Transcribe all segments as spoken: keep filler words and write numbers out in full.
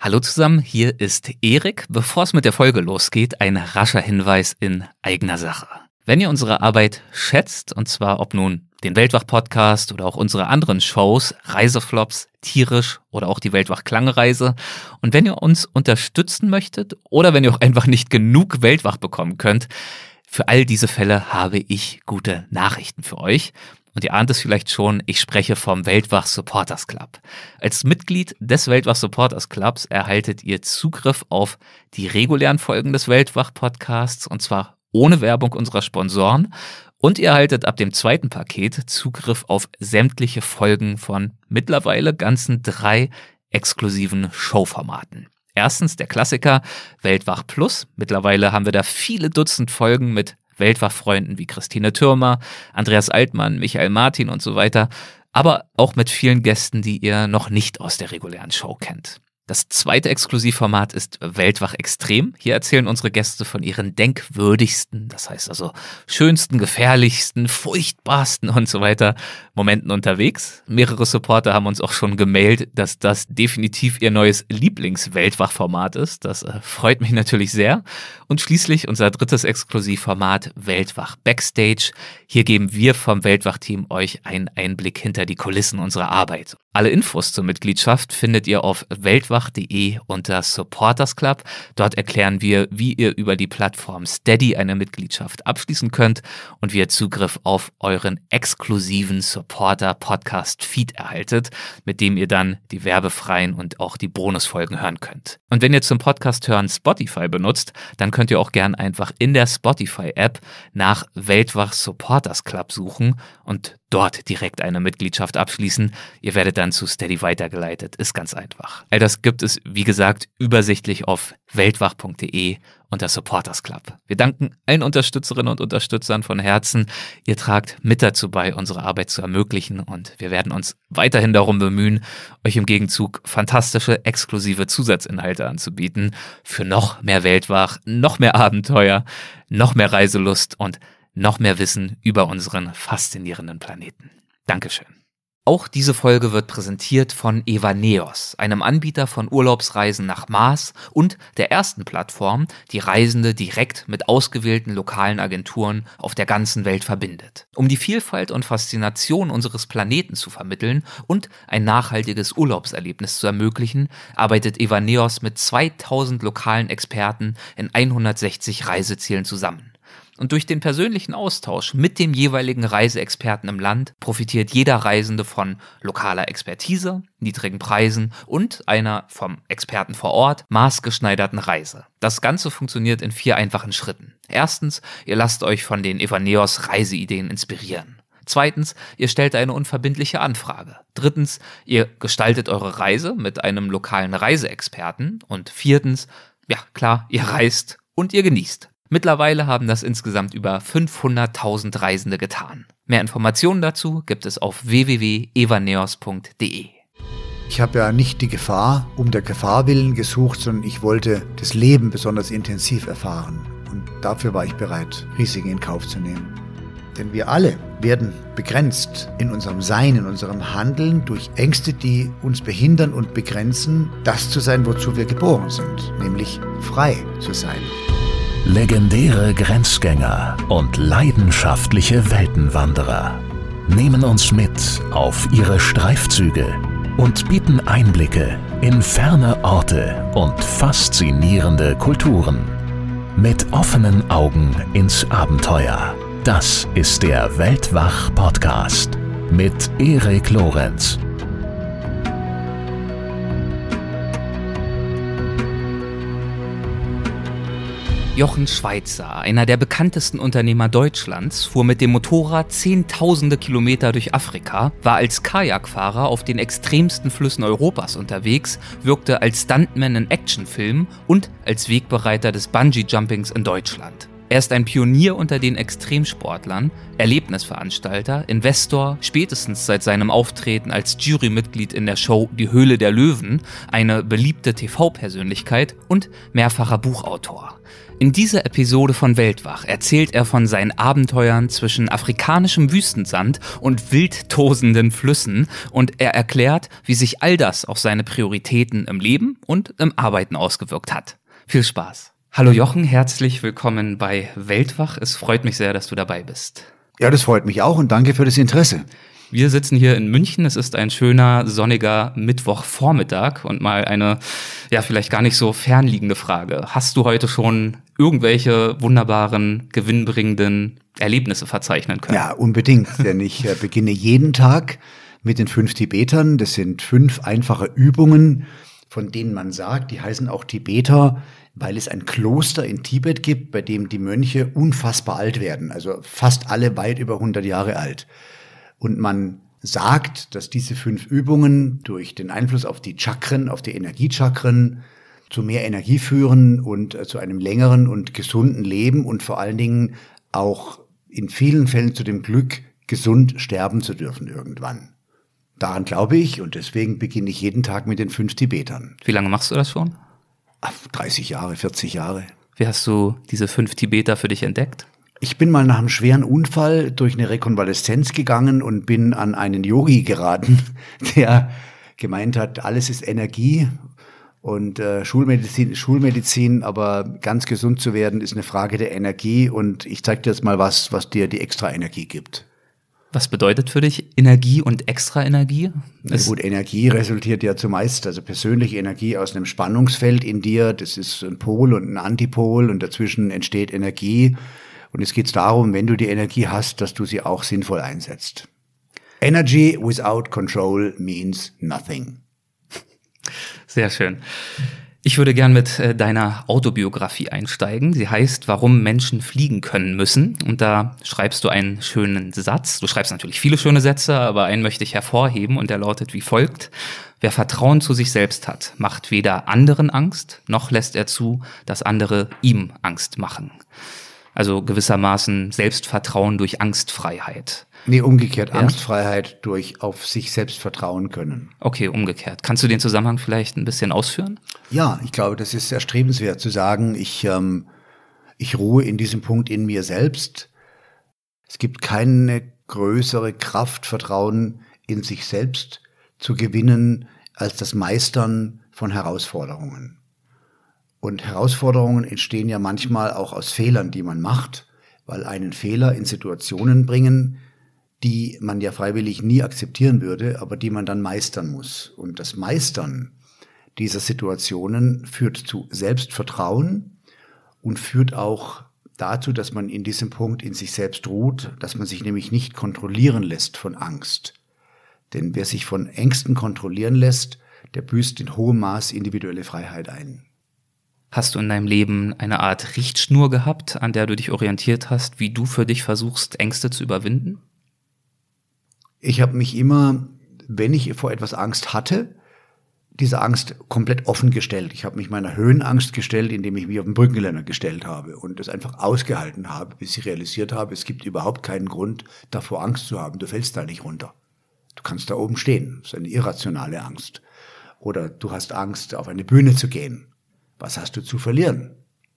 Hallo zusammen, hier ist Erik. Bevor es mit der Folge losgeht, ein rascher Hinweis in eigener Sache. Wenn ihr unsere Arbeit schätzt, und zwar ob nun den Weltwach-Podcast oder auch unsere anderen Shows, Reiseflops, Tierisch oder auch die Weltwach-Klangreise, und wenn ihr uns unterstützen möchtet oder wenn ihr auch einfach nicht genug Weltwach bekommen könnt, für all diese Fälle habe ich gute Nachrichten für euch. Und ihr ahnt es vielleicht schon, ich spreche vom Weltwach Supporters Club. Als Mitglied des Weltwach Supporters Clubs erhaltet ihr Zugriff auf die regulären Folgen des Weltwach-Podcasts, und zwar ohne Werbung unserer Sponsoren. Und ihr erhaltet ab dem zweiten Paket Zugriff auf sämtliche Folgen von mittlerweile ganzen drei exklusiven Showformaten. Erstens der Klassiker Weltwach Plus. Mittlerweile haben wir da viele Dutzend Folgen mit Weltwach-Freunden wie Christine Thürmer, Andreas Altmann, Michael Martin und so weiter, aber auch mit vielen Gästen, die ihr noch nicht aus der regulären Show kennt. Das zweite Exklusivformat ist Weltwach Extrem. Hier erzählen unsere Gäste von ihren denkwürdigsten, das heißt also schönsten, gefährlichsten, furchtbarsten und so weiter Momenten unterwegs. Mehrere Supporter haben uns auch schon gemailt, dass das definitiv ihr neues Lieblings-Weltwach-Format ist. Das äh, freut mich natürlich sehr. Und schließlich unser drittes Exklusivformat Weltwach Backstage. Hier geben wir vom Weltwach-Team euch einen Einblick hinter die Kulissen unserer Arbeit. Alle Infos zur Mitgliedschaft findet ihr auf weltwach punkt de unter Supporters Club. Dort erklären wir, wie ihr über die Plattform Steady eine Mitgliedschaft abschließen könnt und wie ihr Zugriff auf euren exklusiven Supporter-Podcast-Feed erhaltet, mit dem ihr dann die werbefreien und auch die Bonusfolgen hören könnt. Und wenn ihr zum Podcast hören Spotify benutzt, dann könnt ihr auch gern einfach in der Spotify-App nach Weltwach Supporters Club suchen und dort direkt eine Mitgliedschaft abschließen. Ihr werdet dann zu Steady weitergeleitet. Ist ganz einfach. All das gibt es, wie gesagt, übersichtlich auf weltwach punkt de unter Supporters Club. Wir danken allen Unterstützerinnen und Unterstützern von Herzen. Ihr tragt mit dazu bei, unsere Arbeit zu ermöglichen, und wir werden uns weiterhin darum bemühen, euch im Gegenzug fantastische, exklusive Zusatzinhalte anzubieten für noch mehr Weltwach, noch mehr Abenteuer, noch mehr Reiselust und noch mehr Wissen über unseren faszinierenden Planeten. Dankeschön. Auch diese Folge wird präsentiert von Evaneos, einem Anbieter von Urlaubsreisen nach Mars und der ersten Plattform, die Reisende direkt mit ausgewählten lokalen Agenturen auf der ganzen Welt verbindet. Um die Vielfalt und Faszination unseres Planeten zu vermitteln und ein nachhaltiges Urlaubserlebnis zu ermöglichen, arbeitet Evaneos mit zweitausend lokalen Experten in hundertsechzig Reisezielen zusammen. Und durch den persönlichen Austausch mit dem jeweiligen Reiseexperten im Land profitiert jeder Reisende von lokaler Expertise, niedrigen Preisen und einer vom Experten vor Ort maßgeschneiderten Reise. Das Ganze funktioniert in vier einfachen Schritten. Erstens, ihr lasst euch von den Evaneos Reiseideen inspirieren. Zweitens, ihr stellt eine unverbindliche Anfrage. Drittens, ihr gestaltet eure Reise mit einem lokalen Reiseexperten. Und viertens, ja klar, ihr reist und ihr genießt. Mittlerweile haben das insgesamt über fünfhunderttausend Reisende getan. Mehr Informationen dazu gibt es auf w w w punkt evaneos punkt de. Ich habe ja nicht die Gefahr um der Gefahr willen gesucht, sondern ich wollte das Leben besonders intensiv erfahren. Und dafür war ich bereit, Risiken in Kauf zu nehmen. Denn wir alle werden begrenzt in unserem Sein, in unserem Handeln durch Ängste, die uns behindern und begrenzen, das zu sein, wozu wir geboren sind, nämlich frei zu sein. Legendäre Grenzgänger und leidenschaftliche Weltenwanderer nehmen uns mit auf ihre Streifzüge und bieten Einblicke in ferne Orte und faszinierende Kulturen. Mit offenen Augen ins Abenteuer. Das ist der Weltwach-Podcast mit Erik Lorenz. Jochen Schweizer, einer der bekanntesten Unternehmer Deutschlands, fuhr mit dem Motorrad zehntausende Kilometer durch Afrika, war als Kajakfahrer auf den extremsten Flüssen Europas unterwegs, wirkte als Stuntman in Actionfilmen und als Wegbereiter des Bungee-Jumpings in Deutschland. Er ist ein Pionier unter den Extremsportlern, Erlebnisveranstalter, Investor, spätestens seit seinem Auftreten als Jurymitglied in der Show Die Höhle der Löwen, eine beliebte T V-Persönlichkeit und mehrfacher Buchautor. In dieser Episode von Weltwach erzählt er von seinen Abenteuern zwischen afrikanischem Wüstensand und wild tosenden Flüssen und er erklärt, wie sich all das auf seine Prioritäten im Leben und im Arbeiten ausgewirkt hat. Viel Spaß! Hallo Jochen, herzlich willkommen bei Weltwach. Es freut mich sehr, dass du dabei bist. Ja, das freut mich auch und danke für das Interesse. Wir sitzen hier in München. Es ist ein schöner, sonniger Mittwochvormittag und mal eine, ja, vielleicht gar nicht so fernliegende Frage. Hast du heute schon irgendwelche wunderbaren, gewinnbringenden Erlebnisse verzeichnen können? Ja, unbedingt, denn ich äh, beginne jeden Tag mit den fünf Tibetern. Das sind fünf einfache Übungen, von denen man sagt, die heißen auch Tibeter, weil es ein Kloster in Tibet gibt, bei dem die Mönche unfassbar alt werden, also fast alle weit über hundert Jahre alt. Und man sagt, dass diese fünf Übungen durch den Einfluss auf die Chakren, auf die Energiechakren, zu mehr Energie führen und äh, zu einem längeren und gesunden Leben und vor allen Dingen auch in vielen Fällen zu dem Glück, gesund sterben zu dürfen irgendwann. Daran glaube ich und deswegen beginne ich jeden Tag mit den fünf Tibetern. Wie lange machst du das schon? Ach, dreißig Jahre, vierzig Jahre. Wie hast du diese fünf Tibeter für dich entdeckt? Ich bin mal nach einem schweren Unfall durch eine Rekonvaleszenz gegangen und bin an einen Yogi geraten, der gemeint hat, alles ist Energie und äh, Schulmedizin ist Schulmedizin, aber ganz gesund zu werden ist eine Frage der Energie und ich zeige dir jetzt mal was, was dir die extra Energie gibt. Was bedeutet für dich Energie und extra Energie? Na gut, Energie resultiert ja zumeist, also persönliche Energie aus einem Spannungsfeld in dir, das ist ein Pol und ein Antipol und dazwischen entsteht Energie. Und es geht darum, wenn du die Energie hast, dass du sie auch sinnvoll einsetzt. Energy without control means nothing. Sehr schön. Ich würde gern mit äh, deiner Autobiografie einsteigen. Sie heißt, warum Menschen fliegen können müssen. Und da schreibst du einen schönen Satz. Du schreibst natürlich viele schöne Sätze, aber einen möchte ich hervorheben und der lautet wie folgt. Wer Vertrauen zu sich selbst hat, macht weder anderen Angst, noch lässt er zu, dass andere ihm Angst machen. Also gewissermaßen Selbstvertrauen durch Angstfreiheit. Nee, umgekehrt, ja? Angstfreiheit durch auf sich selbst vertrauen können. Okay, umgekehrt. Kannst du den Zusammenhang vielleicht ein bisschen ausführen? Ja, ich glaube, das ist erstrebenswert zu sagen, ich, ähm, ich ruhe in diesem Punkt in mir selbst. Es gibt keine größere Kraft, Vertrauen in sich selbst zu gewinnen, als das Meistern von Herausforderungen. Und Herausforderungen entstehen ja manchmal auch aus Fehlern, die man macht, weil einen Fehler in Situationen bringen, die man ja freiwillig nie akzeptieren würde, aber die man dann meistern muss. Und das Meistern dieser Situationen führt zu Selbstvertrauen und führt auch dazu, dass man in diesem Punkt in sich selbst ruht, dass man sich nämlich nicht kontrollieren lässt von Angst. Denn wer sich von Ängsten kontrollieren lässt, der büßt in hohem Maß individuelle Freiheit ein. Hast du in deinem Leben eine Art Richtschnur gehabt, an der du dich orientiert hast, wie du für dich versuchst, Ängste zu überwinden? Ich habe mich immer, wenn ich vor etwas Angst hatte, diese Angst komplett offen gestellt. Ich habe mich meiner Höhenangst gestellt, indem ich mich auf den Brückengeländer gestellt habe und das einfach ausgehalten habe, bis ich realisiert habe, es gibt überhaupt keinen Grund, davor Angst zu haben. Du fällst da nicht runter. Du kannst da oben stehen. Das ist eine irrationale Angst. Oder du hast Angst, auf eine Bühne zu gehen. Was hast du zu verlieren?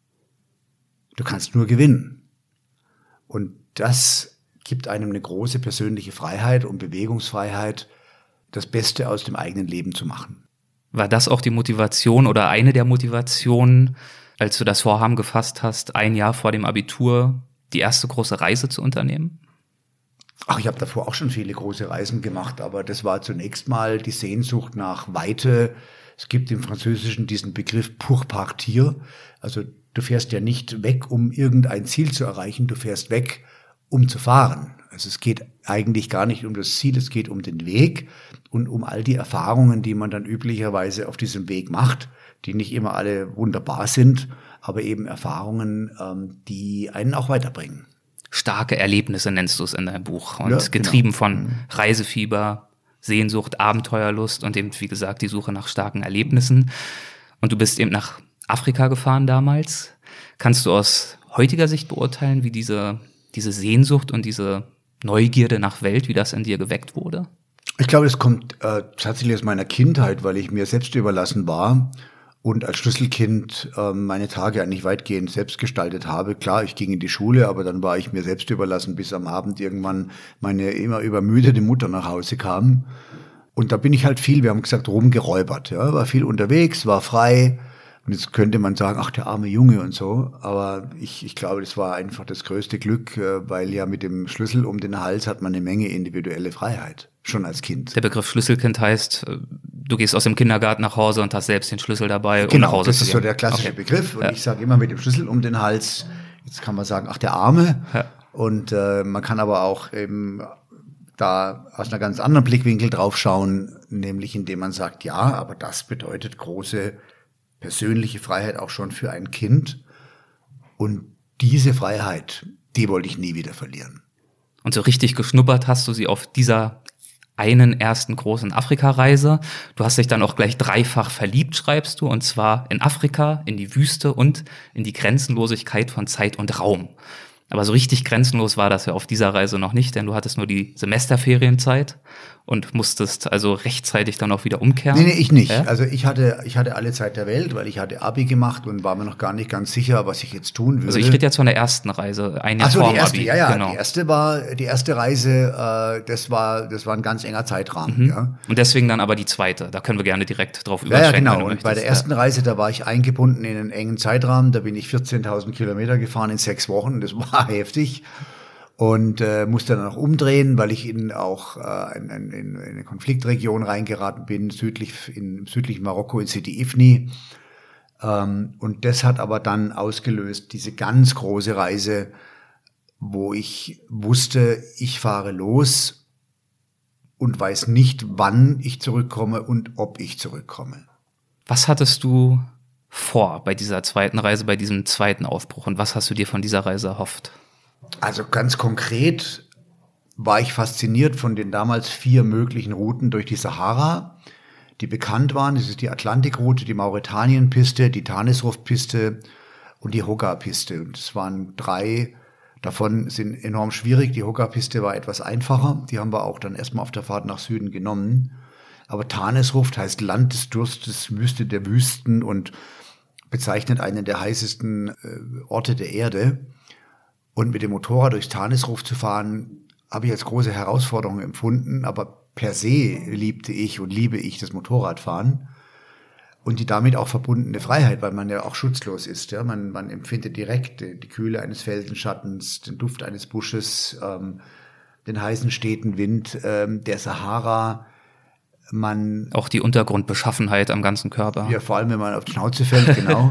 Du kannst nur gewinnen. Und das gibt einem eine große persönliche Freiheit und Bewegungsfreiheit, das Beste aus dem eigenen Leben zu machen. War das auch die Motivation oder eine der Motivationen, als du das Vorhaben gefasst hast, ein Jahr vor dem Abitur die erste große Reise zu unternehmen? Ach, ich habe davor auch schon viele große Reisen gemacht, aber das war zunächst mal die Sehnsucht nach Weite. Es gibt im Französischen diesen Begriff pour partir. Also du fährst ja nicht weg, um irgendein Ziel zu erreichen, du fährst weg, um zu fahren. Also es geht eigentlich gar nicht um das Ziel, es geht um den Weg und um all die Erfahrungen, die man dann üblicherweise auf diesem Weg macht, die nicht immer alle wunderbar sind, aber eben Erfahrungen, ähm, die einen auch weiterbringen. Starke Erlebnisse nennst du es in deinem Buch und Ja, getrieben genau. von Reisefieber, Sehnsucht, Abenteuerlust und eben, wie gesagt, die Suche nach starken Erlebnissen. Und du bist eben nach Afrika gefahren damals. Kannst du aus heutiger Sicht beurteilen, wie diese, diese Sehnsucht und diese Neugierde nach Welt, wie das in dir geweckt wurde? Ich glaube, das kommt äh, tatsächlich aus meiner Kindheit, weil ich mir selbst überlassen war und als Schlüsselkind äh, meine Tage eigentlich weitgehend selbst gestaltet habe. Klar, ich ging in die Schule, aber dann war ich mir selbst überlassen, bis am Abend irgendwann meine immer übermüdete Mutter nach Hause kam. Und da bin ich halt viel, wir haben gesagt, rumgeräubert. Ja, war viel unterwegs, war frei. Und jetzt könnte man sagen, ach, der arme Junge und so. Aber ich, ich glaube, das war einfach das größte Glück, weil ja mit dem Schlüssel um den Hals hat man eine Menge individuelle Freiheit, schon als Kind. Der Begriff Schlüsselkind heißt, du gehst aus dem Kindergarten nach Hause und hast selbst den Schlüssel dabei, um genau, nach Hause zu gehen. Das ist so der klassische okay. Begriff. Und ja. ich sage immer mit dem Schlüssel um den Hals, jetzt kann man sagen, ach, der Arme. Ja. Und äh, man kann aber auch eben da aus einer ganz anderen Blickwinkel drauf schauen, nämlich indem man sagt, ja, aber das bedeutet große persönliche Freiheit auch schon für ein Kind. Und diese Freiheit, die wollte ich nie wieder verlieren. Und so richtig geschnuppert hast du sie auf dieser einen ersten großen Afrika-Reise. Du hast dich dann auch gleich dreifach verliebt, schreibst du, und zwar in Afrika, in die Wüste und in die Grenzenlosigkeit von Zeit und Raum. Aber so richtig grenzenlos war das ja auf dieser Reise noch nicht, denn du hattest nur die Semesterferienzeit und musstest also rechtzeitig dann auch wieder umkehren. Nee, nee, ich nicht. Ja? Also ich hatte, ich hatte alle Zeit der Welt, weil ich hatte Abi gemacht und war mir noch gar nicht ganz sicher, was ich jetzt tun würde. Also ich rede jetzt von der ersten Reise, ein Jahr Ach so, vor die dem erste, Abi. ja, ja, genau. die erste war, die erste Reise, äh, das war, das war ein ganz enger Zeitrahmen, Mhm. ja. Und deswegen dann aber die zweite, da können wir gerne direkt drauf Ja, überschwenken. ja, genau. wenn du Und möchtest. bei der ersten Reise, da war ich eingebunden in einen engen Zeitrahmen. Da bin ich vierzehntausend Kilometer gefahren in sechs Wochen. Das war heftig. Und äh, musste dann auch umdrehen, weil ich in auch äh, in, in, in eine Konfliktregion reingeraten bin, südlich in südlichen Marokko in Sidi Ifni. Ähm, und das hat aber dann ausgelöst diese ganz große Reise, wo ich wusste, ich fahre los und weiß nicht, wann ich zurückkomme und ob ich zurückkomme. Was hattest du vor bei dieser zweiten Reise, bei diesem zweiten Aufbruch? Und was hast du dir von dieser Reise erhofft? Also ganz konkret war ich fasziniert von den damals vier möglichen Routen durch die Sahara, die bekannt waren. Das ist die Atlantikroute, die Mauretanien-Piste, die Tanisruf-Piste und die Hoka-Piste. Und es waren drei, davon sind enorm schwierig. Die Hoka-Piste war etwas einfacher. Die haben wir auch dann erstmal auf der Fahrt nach Süden genommen. Aber Tanisruf heißt Land des Durstes, Wüste der Wüsten und bezeichnet einen der heißesten äh, Orte der Erde. Und mit dem Motorrad durchs Tanisruf zu fahren, habe ich als große Herausforderung empfunden. Aber per se liebte ich und liebe ich das Motorradfahren und die damit auch verbundene Freiheit, weil man ja auch schutzlos ist. Ja? Man, man empfindet direkt die, die Kühle eines Felsenschattens, den Duft eines Busches, ähm, den heißen, steten Wind ähm, der Sahara. Man Auch die Untergrundbeschaffenheit am ganzen Körper. Ja, vor allem, wenn man auf die Schnauze fällt, genau.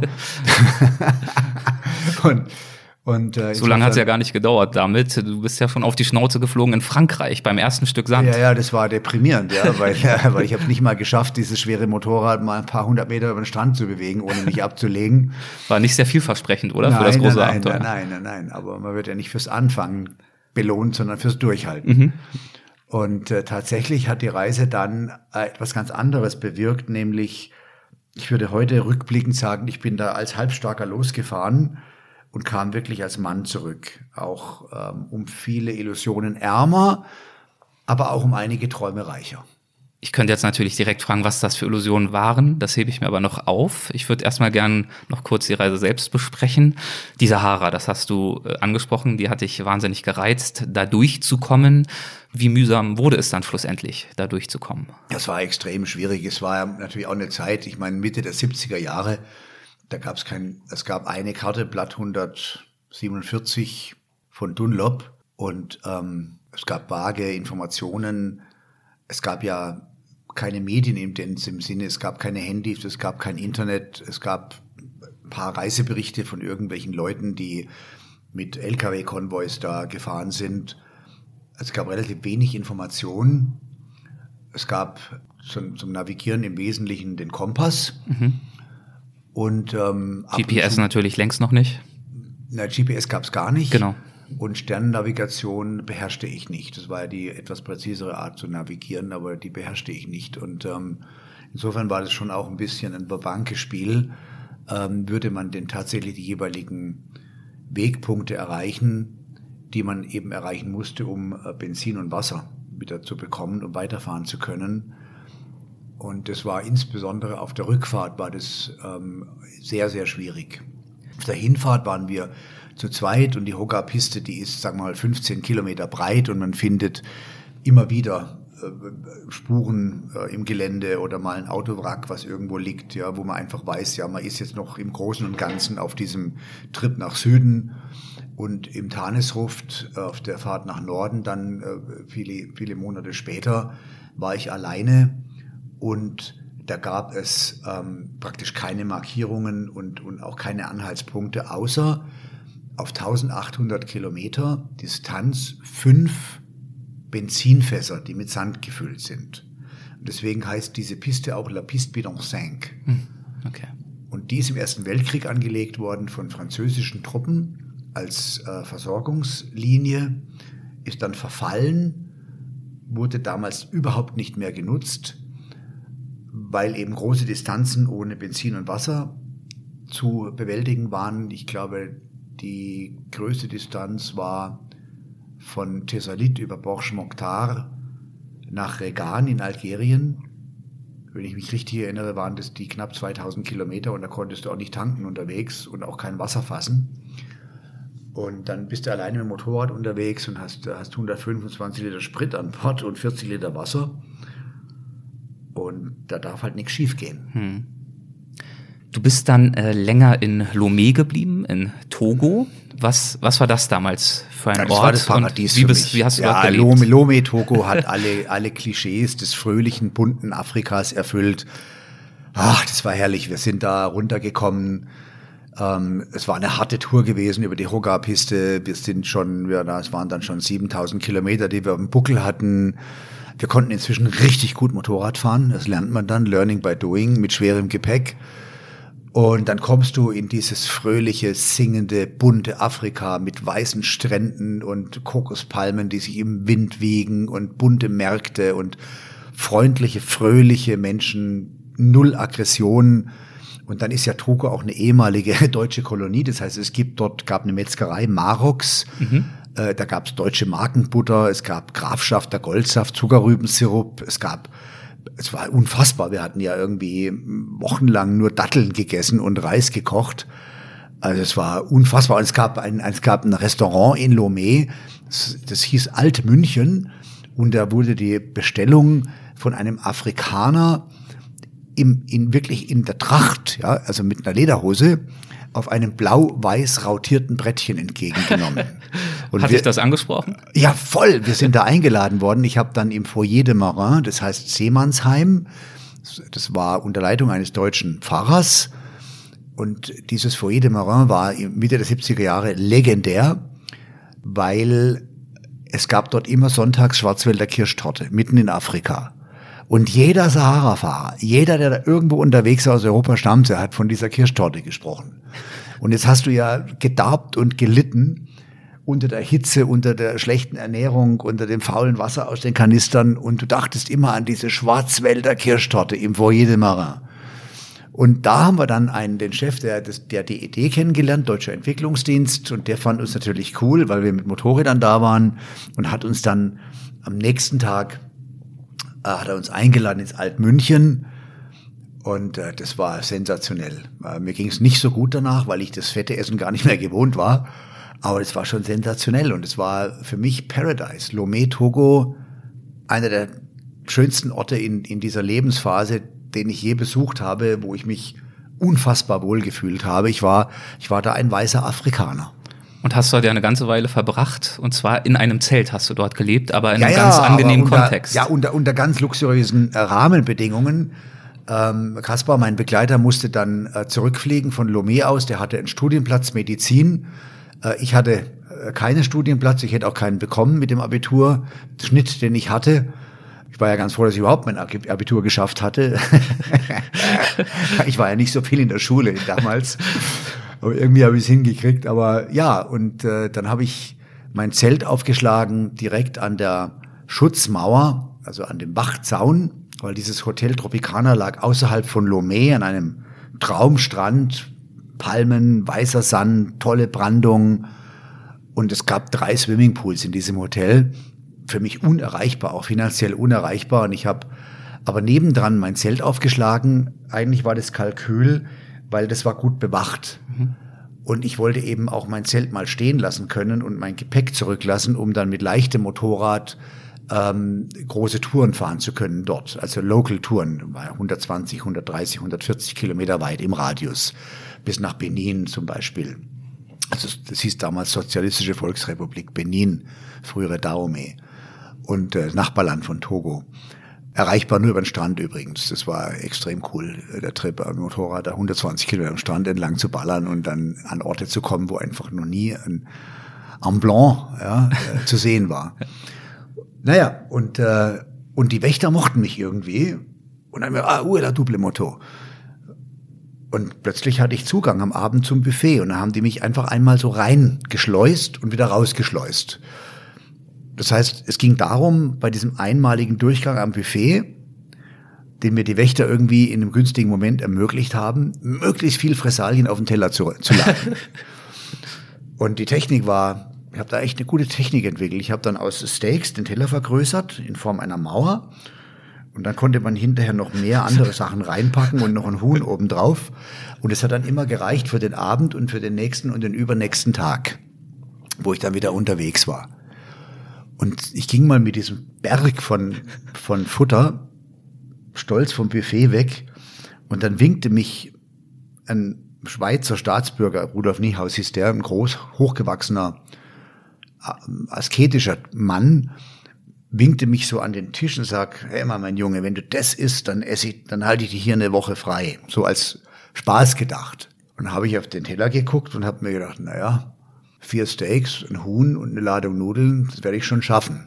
und Und, äh, so lange hat es ja gar nicht gedauert damit. Du bist ja schon auf die Schnauze geflogen in Frankreich beim ersten Stück Sand. Ja, ja, das war deprimierend, ja, weil, ja, weil ich habe nicht mal geschafft, dieses schwere Motorrad mal ein paar hundert Meter über den Strand zu bewegen, ohne mich abzulegen. War nicht sehr vielversprechend, oder? Nein, für das große nein, Abenteuer. Nein, nein, nein, nein, aber man wird ja nicht fürs Anfangen belohnt, sondern fürs Durchhalten. Mhm. Und äh, tatsächlich hat die Reise dann äh, etwas ganz anderes bewirkt, nämlich, ich würde heute rückblickend sagen, ich bin da als Halbstarker losgefahren und kam wirklich als Mann zurück, auch ähm, um viele Illusionen ärmer, aber auch um einige Träume reicher. Ich könnte jetzt natürlich direkt fragen, was das für Illusionen waren. Das hebe ich mir aber noch auf. Ich würde erstmal gern noch kurz die Reise selbst besprechen. Die Sahara, das hast du äh, angesprochen, die hat dich wahnsinnig gereizt, da durchzukommen. Wie mühsam wurde es dann schlussendlich, da durchzukommen? Das war extrem schwierig. Es war ja natürlich auch eine Zeit, ich meine Mitte der siebziger Jahre, da gab es kein, es gab eine Karte, Blatt hundertsiebenundvierzig von Dunlop und ähm, es gab vage Informationen. Es gab ja keine Medien im, im Sinne, es gab keine Handys, es gab kein Internet, es gab ein paar Reiseberichte von irgendwelchen Leuten, die mit L K W-Konvois da gefahren sind. Es gab relativ wenig Informationen. Es gab zum, zum Navigieren im Wesentlichen den Kompass. Mhm. Und ähm, G P S natürlich längst noch nicht. Na, G P S gab es gar nicht. Genau. Und Sternennavigation beherrschte ich nicht. Das war ja die etwas präzisere Art zu navigieren, aber die beherrschte ich nicht. Und ähm, insofern war das schon auch ein bisschen ein Bankenspiel. Ähm, würde man denn tatsächlich die jeweiligen Wegpunkte erreichen, die man eben erreichen musste, um Benzin und Wasser wieder zu bekommen, um weiterfahren zu können. Und das war insbesondere auf der Rückfahrt war das ähm, sehr, sehr schwierig. Auf der Hinfahrt waren wir zu zweit und die Hoka-Piste, die ist, sagen wir mal, fünfzehn Kilometer breit und man findet immer wieder äh, Spuren äh, im Gelände oder mal ein Autowrack, was irgendwo liegt, ja, wo man einfach weiß, ja, man ist jetzt noch im Großen und Ganzen auf diesem Trip nach Süden. Und im Tanesruft, äh, auf der Fahrt nach Norden, dann äh, viele, viele Monate später, war ich alleine und da gab es ähm, praktisch keine Markierungen und, und auch keine Anhaltspunkte, außer auf eintausendachthundert Kilometer Distanz fünf Benzinfässer, die mit Sand gefüllt sind. Und deswegen heißt diese Piste auch La Piste Bidon fünf. Okay. Und die ist im Ersten Weltkrieg angelegt worden von französischen Truppen als äh, Versorgungslinie, ist dann verfallen, wurde damals überhaupt nicht mehr genutzt, weil eben große Distanzen ohne Benzin und Wasser zu bewältigen waren. Ich glaube, die größte Distanz war von Tessalit über Borj Mokhtar nach Regan in Algerien. Wenn ich mich richtig erinnere, waren das die knapp zweitausend Kilometer und da konntest du auch nicht tanken unterwegs und auch kein Wasser fassen. Und dann bist du alleine mit dem Motorrad unterwegs und hast, hast hundertfünfundzwanzig Liter Sprit an Bord und vierzig Liter Wasser. Und da darf halt nichts schief gehen. Hm. Du bist dann äh, länger in Lomé geblieben, in Togo. Was, was war das damals für ein ja, das Ort? Das war das Paradies wie, für bist, mich. wie hast du ja, dort gelebt? Lomé, Lomé, Togo hat alle, alle Klischees des fröhlichen, bunten Afrikas erfüllt. Ach, das war herrlich. Wir sind da runtergekommen. Ähm, es war eine harte Tour gewesen über die Hoka-Piste. Wir sind schon, ja, es waren dann schon siebentausend Kilometer, die wir auf dem Buckel hatten. Wir konnten inzwischen richtig gut Motorrad fahren. Das lernt man dann, Learning by Doing, mit schwerem Gepäck. Und dann kommst du in dieses fröhliche, singende, bunte Afrika mit weißen Stränden und Kokospalmen, die sich im Wind wiegen und bunte Märkte und freundliche, fröhliche Menschen, null Aggression. Und dann ist ja Togo auch eine ehemalige deutsche Kolonie. Das heißt, es gibt dort, gab eine Metzgerei, Marox. Mhm. Äh, da gab es deutsche Markenbutter, es gab Grafschafter Goldsaft, Zuckerrübensirup, es gab Es war unfassbar. Wir hatten ja irgendwie wochenlang nur Datteln gegessen und Reis gekocht. Also es war unfassbar. Und es gab ein, es gab ein Restaurant in Lomé, das, das hieß Alt München. Und da wurde die Bestellung von einem Afrikaner im, in wirklich in der Tracht, ja, also mit einer Lederhose, auf einem blau-weiß rautierten Brettchen entgegengenommen. Und Hat wir, dich das angesprochen? Ja, voll. Wir sind da eingeladen worden. Ich habe dann im Foyer de Marin, das heißt Seemannsheim, das war unter Leitung eines deutschen Pfarrers. Und dieses Foyer de Marin war Mitte der siebziger Jahre legendär, weil es gab dort immer sonntags Schwarzwälder Kirschtorte, mitten in Afrika. Und jeder Sahara-Fahrer, jeder, der da irgendwo unterwegs aus Europa stammte, hat von dieser Kirschtorte gesprochen. Und jetzt hast du ja gedarbt und gelitten unter der Hitze, unter der schlechten Ernährung, unter dem faulen Wasser aus den Kanistern und du dachtest immer an diese Schwarzwälder Kirschtorte im Foyer de Marin. Und da haben wir dann einen, den Chef der, der D E D kennengelernt, Deutscher Entwicklungsdienst, und der fand uns natürlich cool, weil wir mit Motorrädern da waren und hat uns dann am nächsten Tag äh, hat er uns eingeladen ins Altmünchen. Und äh, das war sensationell. Äh, mir ging es nicht so gut danach, weil ich das fette Essen gar nicht mehr gewohnt war. Aber das war schon sensationell. Und es war für mich Paradise. Lomé, Togo, einer der schönsten Orte in, in dieser Lebensphase, den ich je besucht habe, wo ich mich unfassbar wohl gefühlt habe. Ich war, ich war da ein weißer Afrikaner. Und hast dort ja eine ganze Weile verbracht. Und zwar in einem Zelt hast du dort gelebt, aber in ja, einem ja, ganz angenehmen unter, Kontext. Ja, unter, unter ganz luxuriösen äh, Rahmenbedingungen. Ähm, Kaspar, mein Begleiter, musste dann äh, zurückfliegen von Lomé aus. Der hatte einen Studienplatz Medizin. Äh, ich hatte äh, keinen Studienplatz. Ich hätte auch keinen bekommen mit dem Abiturschnitt, den ich hatte. Ich war ja ganz froh, dass ich überhaupt mein Abitur geschafft hatte. Ich war ja nicht so viel in der Schule damals. Aber irgendwie habe ich es hingekriegt. Aber ja, und äh, dann habe ich mein Zelt aufgeschlagen, direkt an der Schutzmauer, also an dem Wachzaun, weil dieses Hotel Tropicana lag außerhalb von Lomé an einem Traumstrand, Palmen, weißer Sand, tolle Brandung. Und es gab drei Swimmingpools in diesem Hotel. Für mich unerreichbar, auch finanziell unerreichbar. Und ich habe aber nebendran mein Zelt aufgeschlagen. Eigentlich war das Kalkül, weil das war gut bewacht. Mhm. Und ich wollte eben auch mein Zelt mal stehen lassen können und mein Gepäck zurücklassen, um dann mit leichtem Motorrad ähm, große Touren fahren zu können dort. Also Local Touren, hundertzwanzig, hundertdreißig, hundertvierzig Kilometer weit im Radius, bis nach Benin zum Beispiel. Also das hieß damals Sozialistische Volksrepublik Benin, frühere Dahomey. Und äh, Nachbarland von Togo. Erreichbar nur über den Strand übrigens. Das war extrem cool, der Trip am Motorrad, da hundertzwanzig Kilometer am Strand entlang zu ballern und dann an Orte zu kommen, wo einfach noch nie ein en blanc ja, äh, zu sehen war. Naja, und äh, und die Wächter mochten mich irgendwie. Und dann mir, ah, où est la double moto? Und plötzlich hatte ich Zugang am Abend zum Buffet. Und dann haben die mich einfach einmal so reingeschleust und wieder rausgeschleust. Das heißt, es ging darum, bei diesem einmaligen Durchgang am Buffet, den mir die Wächter irgendwie in einem günstigen Moment ermöglicht haben, möglichst viel Fressalien auf den Teller zu, zu laden. Und die Technik war, ich habe da echt eine gute Technik entwickelt. Ich habe dann aus Steaks den Teller vergrößert in Form einer Mauer. Und dann konnte man hinterher noch mehr andere Sachen reinpacken und noch ein Huhn obendrauf. Und es hat dann immer gereicht für den Abend und für den nächsten und den übernächsten Tag, wo ich dann wieder unterwegs war. Und ich ging mal mit diesem Berg von, von Futter stolz vom Buffet weg. Und dann winkte mich ein Schweizer Staatsbürger, Rudolf Niehaus hieß der, ein groß, hochgewachsener, asketischer Mann, winkte mich so an den Tisch und sagt, hey mal, mein Junge, wenn du das isst, dann esse ich, dann halte ich dich hier eine Woche frei. So als Spaß gedacht. Und dann habe ich auf den Teller geguckt und habe mir gedacht, naja, vier Steaks, ein Huhn und eine Ladung Nudeln, das werde ich schon schaffen.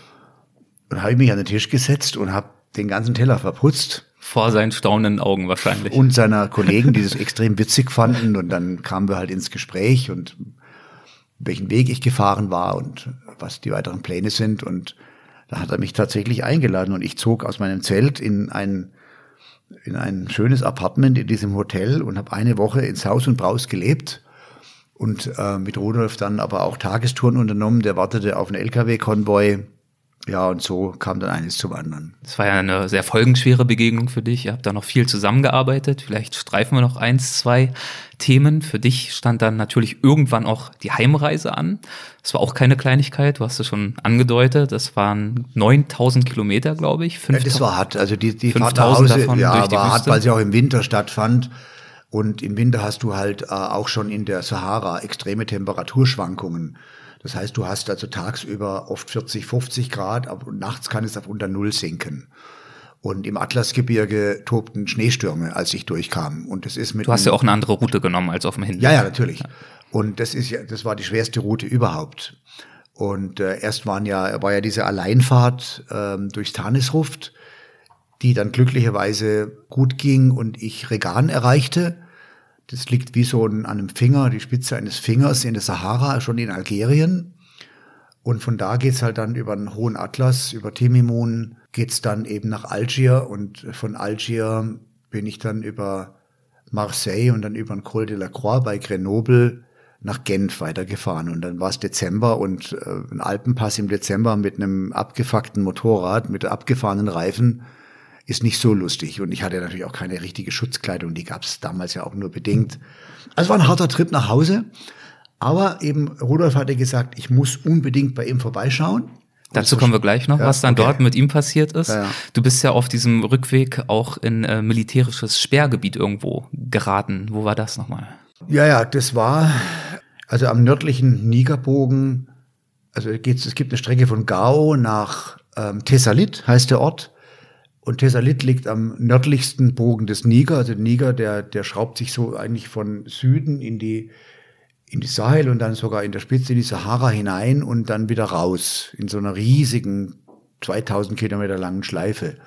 Und habe ich mich an den Tisch gesetzt und habe den ganzen Teller verputzt. Vor seinen staunenden Augen wahrscheinlich. Und seiner Kollegen, die das extrem witzig fanden. Und dann kamen wir halt ins Gespräch und welchen Weg ich gefahren war und was die weiteren Pläne sind. Und da hat er mich tatsächlich eingeladen und ich zog aus meinem Zelt in ein, in ein schönes Apartment in diesem Hotel und habe eine Woche ins Haus und Braus gelebt. Und äh, mit Rudolf dann aber auch Tagestouren unternommen. Der wartete auf einen L K W-Konvoi. Ja, und so kam dann eines zum anderen. Das war ja eine sehr folgenschwere Begegnung für dich. Ihr habt da noch viel zusammengearbeitet. Vielleicht streifen wir noch eins, zwei Themen. Für dich stand dann natürlich irgendwann auch die Heimreise an. Das war auch keine Kleinigkeit. Du hast es schon angedeutet. Das waren neuntausend Kilometer, glaube ich. Ja, das war hart. Also die, die Fahrt nach Hause ja, war hart, weil sie auch im Winter stattfand. Und im Winter hast du halt äh, auch schon in der Sahara extreme Temperaturschwankungen. Das heißt, du hast also tagsüber oft vierzig, fünfzig Grad, aber nachts kann es auf unter Null sinken. Und im Atlasgebirge tobten Schneestürme, als ich durchkam. Und das ist mit du hast ja auch eine andere Route genommen als auf dem Hinweg. Ja, ja, natürlich. Ja. Und das ist ja, das war die schwerste Route überhaupt. Und äh, erst waren ja, war ja diese Alleinfahrt ähm, durchs Tanisruft, die dann glücklicherweise gut ging und ich Regan erreichte. Das liegt wie so an einem Finger, die Spitze eines Fingers in der Sahara, schon in Algerien. Und von da geht's halt dann über den Hohen Atlas, über Temimun, geht's dann eben nach Algier. Und von Algier bin ich dann über Marseille und dann über den Col de la Croix bei Grenoble nach Genf weitergefahren. Und dann war es Dezember und äh, ein Alpenpass im Dezember mit einem abgefuckten Motorrad, mit abgefahrenen Reifen, ist nicht so lustig. Und ich hatte natürlich auch keine richtige Schutzkleidung, die gab es damals ja auch nur bedingt. Also war ein harter Trip nach Hause. Aber eben Rudolf hatte gesagt, ich muss unbedingt bei ihm vorbeischauen. Dazu kommen wir gleich noch, ja, was dann okay. dort mit ihm passiert ist. Ja, ja. Du bist ja auf diesem Rückweg auch in äh, militärisches Sperrgebiet irgendwo geraten. Wo war das nochmal? Ja, ja, das war also am nördlichen Nigerbogen. Also geht's, es gibt eine Strecke von Gao nach ähm, Tessalit, heißt der Ort. Und Tessalit liegt am nördlichsten Bogen des Niger. Also der Niger, der, der schraubt sich so eigentlich von Süden in die, in die Sahel und dann sogar in der Spitze in die Sahara hinein und dann wieder raus in so einer riesigen zweitausend Kilometer langen Schleife.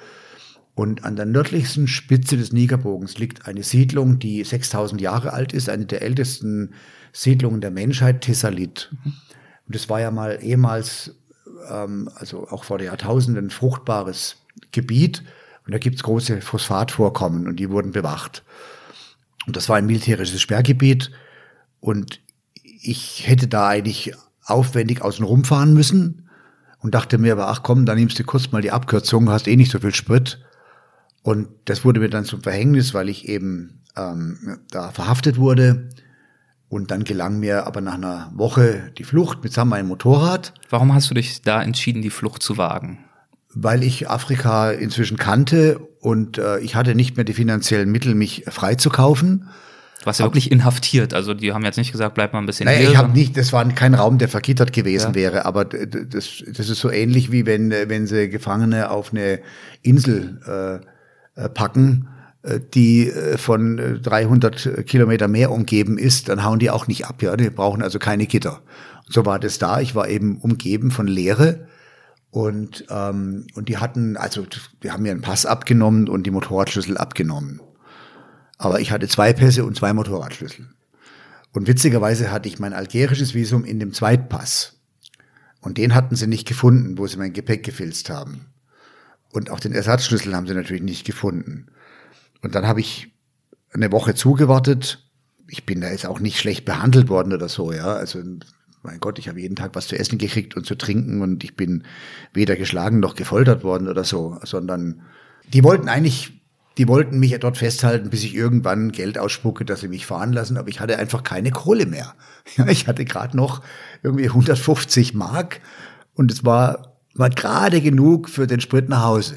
Und an der nördlichsten Spitze des Nigerbogens liegt eine Siedlung, die sechstausend Jahre alt ist, eine der ältesten Siedlungen der Menschheit, Tessalit. Mhm. Und das war ja mal ehemals, ähm, also auch vor Jahrtausenden, fruchtbares Gebiet. Und da gibt's große Phosphatvorkommen und die wurden bewacht. Und das war ein militärisches Sperrgebiet. Und ich hätte da eigentlich aufwendig außen rumfahren müssen und dachte mir aber, ach komm, dann nimmst du kurz mal die Abkürzung, hast eh nicht so viel Sprit. Und das wurde mir dann zum Verhängnis, weil ich eben ähm, da verhaftet wurde. Und dann gelang mir aber nach einer Woche die Flucht mitsamt meinem Motorrad. Warum hast du dich da entschieden, die Flucht zu wagen? Weil ich Afrika inzwischen kannte und äh, ich hatte nicht mehr die finanziellen Mittel, mich freizukaufen. Du warst ja wirklich inhaftiert, also die haben jetzt nicht gesagt, bleib mal ein bisschen naja, hier. Ich habe nicht, das war kein Raum, der vergittert gewesen ja. wäre, aber das, das ist so ähnlich wie wenn, wenn sie Gefangene auf eine Insel äh, packen, die von dreihundert Kilometer Meer umgeben ist, dann hauen die auch nicht ab, ja, die brauchen also keine Gitter. Und so war das da, ich war eben umgeben von Leere und ähm, und die hatten, also die haben mir einen Pass abgenommen und die Motorradschlüssel abgenommen. Aber ich hatte zwei Pässe und zwei Motorradschlüssel. Und witzigerweise hatte ich mein algerisches Visum in dem Zweitpass. Und den hatten sie nicht gefunden, wo sie mein Gepäck gefilzt haben. Und auch den Ersatzschlüssel haben sie natürlich nicht gefunden. Und dann habe ich eine Woche zugewartet. Ich bin da jetzt auch nicht schlecht behandelt worden oder so, ja. Also, mein Gott, ich habe jeden Tag was zu essen gekriegt und zu trinken und ich bin weder geschlagen noch gefoltert worden oder so, sondern die wollten eigentlich Die wollten mich ja dort festhalten, bis ich irgendwann Geld ausspucke, dass sie mich fahren lassen. Aber ich hatte einfach keine Kohle mehr. Ich hatte gerade noch irgendwie hundertfünfzig Mark und es war, war gerade genug für den Sprit nach Hause.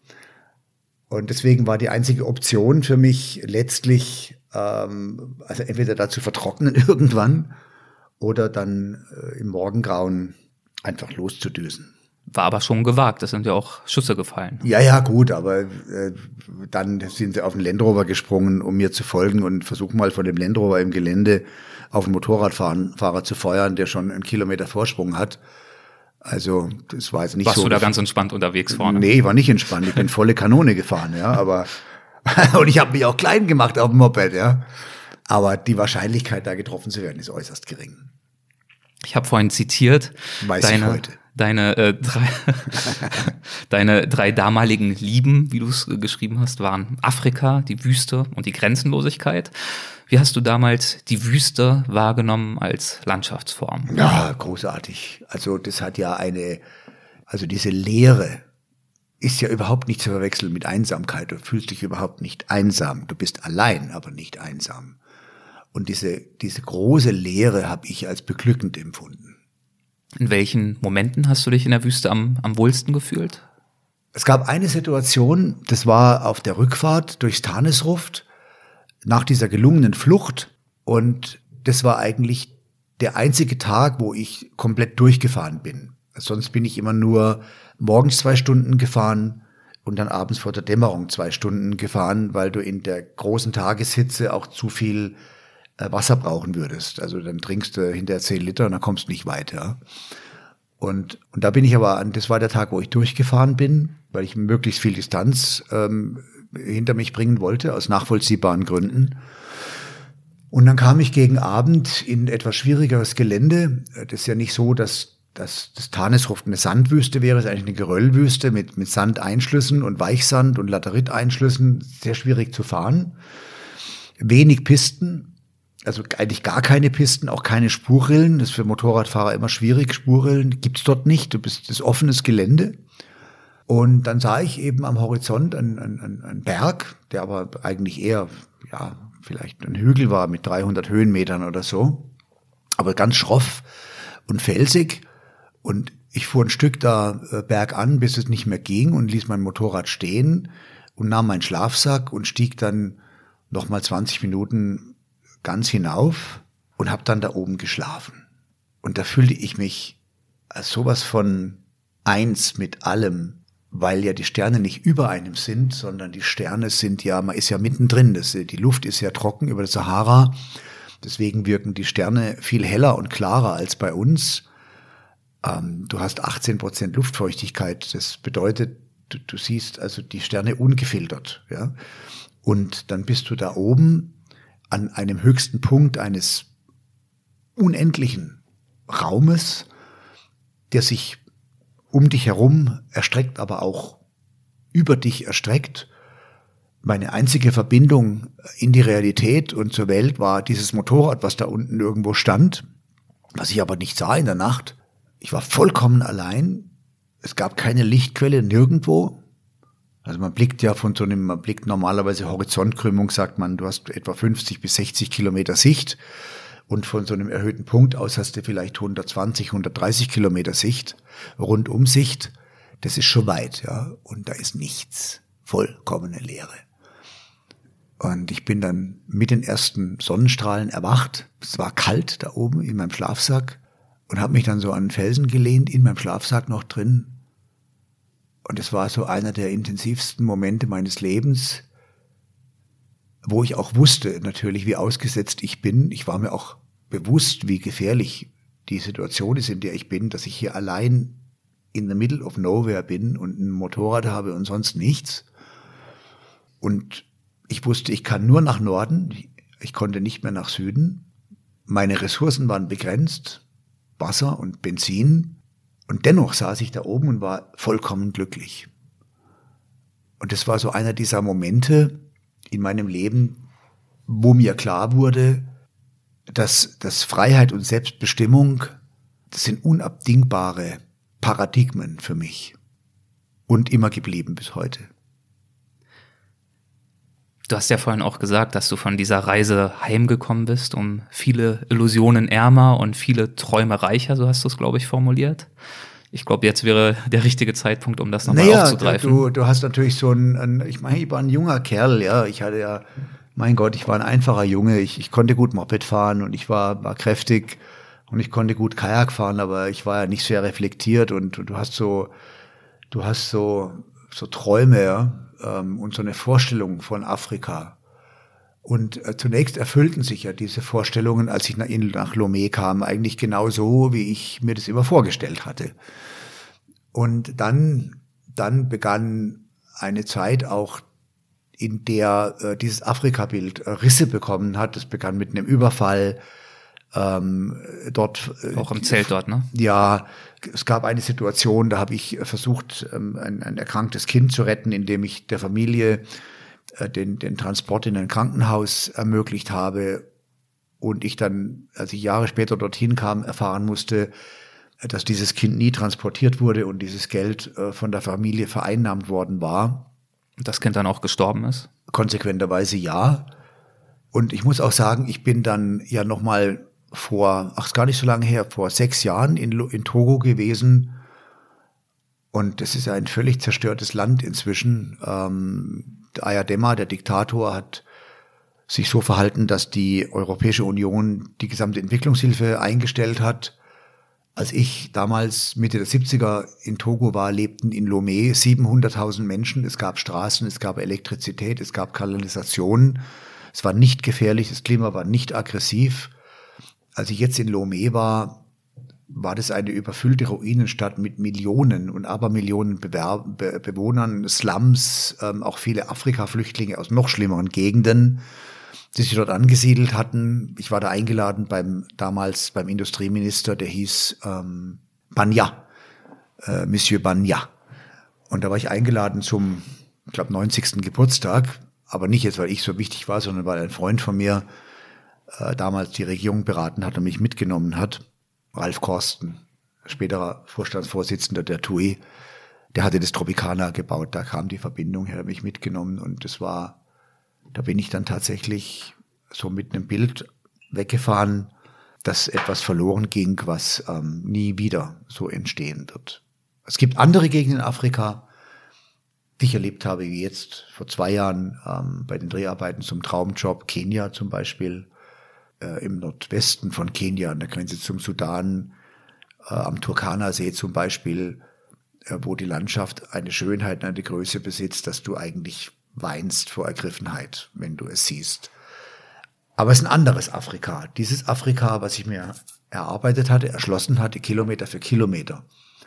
Und deswegen war die einzige Option für mich letztlich, ähm, also entweder da zu vertrocknen irgendwann oder dann äh, im Morgengrauen einfach loszudüsen. War aber schon gewagt, es sind ja auch Schüsse gefallen. Ja, ja, gut, aber äh, dann sind sie auf den Land Rover gesprungen, um mir zu folgen und versuchen mal von dem Land Rover im Gelände auf einen Motorradfahrer zu feuern, der schon einen Kilometer Vorsprung hat. Also das war jetzt nicht Warst so. Warst du da ganz entspannt unterwegs vorne? Nee, ich war nicht entspannt, ich bin volle Kanone gefahren, ja, aber und ich habe mich auch klein gemacht auf dem Moped, ja. Aber die Wahrscheinlichkeit, da getroffen zu werden, ist äußerst gering. Ich habe vorhin zitiert, Weiß deine, ich heute. Deine, äh, drei, deine drei damaligen Lieben, wie du es äh, geschrieben hast, waren Afrika, die Wüste und die Grenzenlosigkeit. Wie hast du damals die Wüste wahrgenommen als Landschaftsform? Ja, großartig. Also das hat ja eine, also diese Leere ist ja überhaupt nicht zu verwechseln mit Einsamkeit. Du fühlst dich überhaupt nicht einsam. Du bist allein, aber nicht einsam. Und diese, diese große Leere habe ich als beglückend empfunden. In welchen Momenten hast du dich in der Wüste am, am wohlsten gefühlt? Es gab eine Situation, das war auf der Rückfahrt durchs Tanisruft, nach dieser gelungenen Flucht. Und das war eigentlich der einzige Tag, wo ich komplett durchgefahren bin. Sonst bin ich immer nur morgens zwei Stunden gefahren und dann abends vor der Dämmerung zwei Stunden gefahren, weil du in der großen Tageshitze auch zu viel Wasser brauchen würdest. Also dann trinkst du hinterher zehn Liter und dann kommst du nicht weiter. Und, und da bin ich aber, das war der Tag, wo ich durchgefahren bin, weil ich möglichst viel Distanz ähm, hinter mich bringen wollte, aus nachvollziehbaren Gründen. Und dann kam ich gegen Abend in etwas schwierigeres Gelände. Das ist ja nicht so, dass, dass das Tanisruft eine Sandwüste wäre, es ist eigentlich eine Geröllwüste mit, mit Sandeinschlüssen und Weichsand und Lateriteinschlüssen, sehr schwierig zu fahren. Wenig Pisten. Also eigentlich gar keine Pisten, auch keine Spurrillen. Das ist für Motorradfahrer immer schwierig. Spurrillen gibt's dort nicht. Du bist das offenes Gelände. Und dann sah ich eben am Horizont einen, einen, einen Berg, der aber eigentlich eher, ja, vielleicht ein Hügel war mit dreihundert Höhenmetern oder so. Aber ganz schroff und felsig. Und ich fuhr ein Stück da äh, bergan, bis es nicht mehr ging und ließ mein Motorrad stehen und nahm meinen Schlafsack und stieg dann nochmal zwanzig Minuten ganz hinauf und habe dann da oben geschlafen. Und da fühlte ich mich als sowas von eins mit allem, weil ja die Sterne nicht über einem sind, sondern die Sterne sind ja, man ist ja mittendrin. Das, die Luft ist ja trocken über der Sahara. Deswegen wirken die Sterne viel heller und klarer als bei uns. Ähm, du hast achtzehn Prozent Luftfeuchtigkeit. Das bedeutet, du, du siehst also die Sterne ungefiltert. Ja? Und dann bist du da oben an einem höchsten Punkt eines unendlichen Raumes, der sich um dich herum erstreckt, aber auch über dich erstreckt. Meine einzige Verbindung in die Realität und zur Welt war dieses Motorrad, was da unten irgendwo stand, was ich aber nicht sah in der Nacht. Ich war vollkommen allein. Es gab keine Lichtquelle nirgendwo. Also man blickt ja von so einem, man blickt normalerweise Horizontkrümmung, sagt man, du hast etwa fünfzig bis sechzig Kilometer Sicht. Und von so einem erhöhten Punkt aus hast du vielleicht hundertzwanzig, hundertdreißig Kilometer Sicht, Rundumsicht. Das ist schon weit, ja. Und da ist nichts. Vollkommene Leere. Und ich bin dann mit den ersten Sonnenstrahlen erwacht. Es war kalt da oben in meinem Schlafsack und habe mich dann so an den Felsen gelehnt, in meinem Schlafsack noch drin. Und es war so einer der intensivsten Momente meines Lebens, wo ich auch wusste natürlich, wie ausgesetzt ich bin. Ich war mir auch bewusst, wie gefährlich die Situation ist, in der ich bin, dass ich hier allein in the middle of nowhere bin und ein Motorrad habe und sonst nichts. Und ich wusste, ich kann nur nach Norden, ich konnte nicht mehr nach Süden. Meine Ressourcen waren begrenzt, Wasser und Benzin. Und dennoch saß ich da oben und war vollkommen glücklich. Und das war so einer dieser Momente in meinem Leben, wo mir klar wurde, dass, dass Freiheit und Selbstbestimmung, das sind unabdingbare Paradigmen für mich und immer geblieben bis heute. Du hast ja vorhin auch gesagt, dass du von dieser Reise heimgekommen bist, um viele Illusionen ärmer und viele Träume reicher, so hast du es, glaube ich, formuliert. Ich glaube, jetzt wäre der richtige Zeitpunkt, um das nochmal naja, aufzugreifen. Du, du hast natürlich so ein, ein, ich meine, ich war ein junger Kerl, ja. Ich hatte ja, mein Gott, ich war ein einfacher Junge. Ich, ich konnte gut Moped fahren und ich war, war kräftig und ich konnte gut Kajak fahren, aber ich war ja nicht sehr reflektiert und, und du hast so, du hast so, so Träume, ja. Und so eine Vorstellung von Afrika. Und äh, zunächst erfüllten sich ja diese Vorstellungen, als ich nach, nach Lomé kam, eigentlich genau so, wie ich mir das immer vorgestellt hatte. Und dann, dann begann eine Zeit auch, in der äh, dieses Afrika-Bild äh, Risse bekommen hat. Das begann mit einem Überfall. Ähm, dort äh, auch im Zelt dort, ne? Ja, es gab eine Situation, da habe ich versucht, ähm, ein, ein erkranktes Kind zu retten, indem ich der Familie äh, den, den Transport in ein Krankenhaus ermöglicht habe und ich dann, als ich Jahre später dorthin kam, erfahren musste, dass dieses Kind nie transportiert wurde und dieses Geld äh, von der Familie vereinnahmt worden war. Und das Kind dann auch gestorben ist? Konsequenterweise ja. Und ich muss auch sagen, ich bin dann ja nochmal vor, ach, ist gar nicht so lange her, vor sechs Jahren in, in Togo gewesen. Und das ist ja ein völlig zerstörtes Land inzwischen. Ähm, Ayadema, der Diktator, hat sich so verhalten, dass die Europäische Union die gesamte Entwicklungshilfe eingestellt hat. Als ich damals Mitte der siebziger in Togo war, lebten in Lomé siebenhunderttausend Menschen. Es gab Straßen, es gab Elektrizität, es gab Kanalisation. Es war nicht gefährlich, das Klima war nicht aggressiv. Als ich jetzt in Lomé war, war das eine überfüllte Ruinenstadt mit Millionen und Abermillionen Bewerb- Be- Bewohnern, Slums, ähm, auch viele Afrika-Flüchtlinge aus noch schlimmeren Gegenden, die sich dort angesiedelt hatten. Ich war da eingeladen beim damals beim Industrieminister, der hieß ähm, Banya, äh, Monsieur Banya. Und da war ich eingeladen zum, ich glaube, neunzigsten Geburtstag, aber nicht jetzt, weil ich so wichtig war, sondern weil ein Freund von mir äh, damals die Regierung beraten hat und mich mitgenommen hat. Ralf Korsten, späterer Vorstandsvorsitzender der T U I, der hatte das Tropicana gebaut, da kam die Verbindung her, hat mich mitgenommen und das war, da bin ich dann tatsächlich so mit einem Bild weggefahren, dass etwas verloren ging, was ähm, nie wieder so entstehen wird. Es gibt andere Gegenden in Afrika, die ich erlebt habe, wie jetzt vor zwei Jahren ähm, bei den Dreharbeiten zum Traumjob, Kenia zum Beispiel, äh, im Nordwesten von Kenia, an der Grenze zum Sudan, äh, am Turkana-See zum Beispiel, äh, wo die Landschaft eine Schönheit und eine Größe besitzt, dass du eigentlich weinst vor Ergriffenheit, wenn du es siehst. Aber es ist ein anderes Afrika. Dieses Afrika, was ich mir erarbeitet hatte, erschlossen hatte, Kilometer für Kilometer.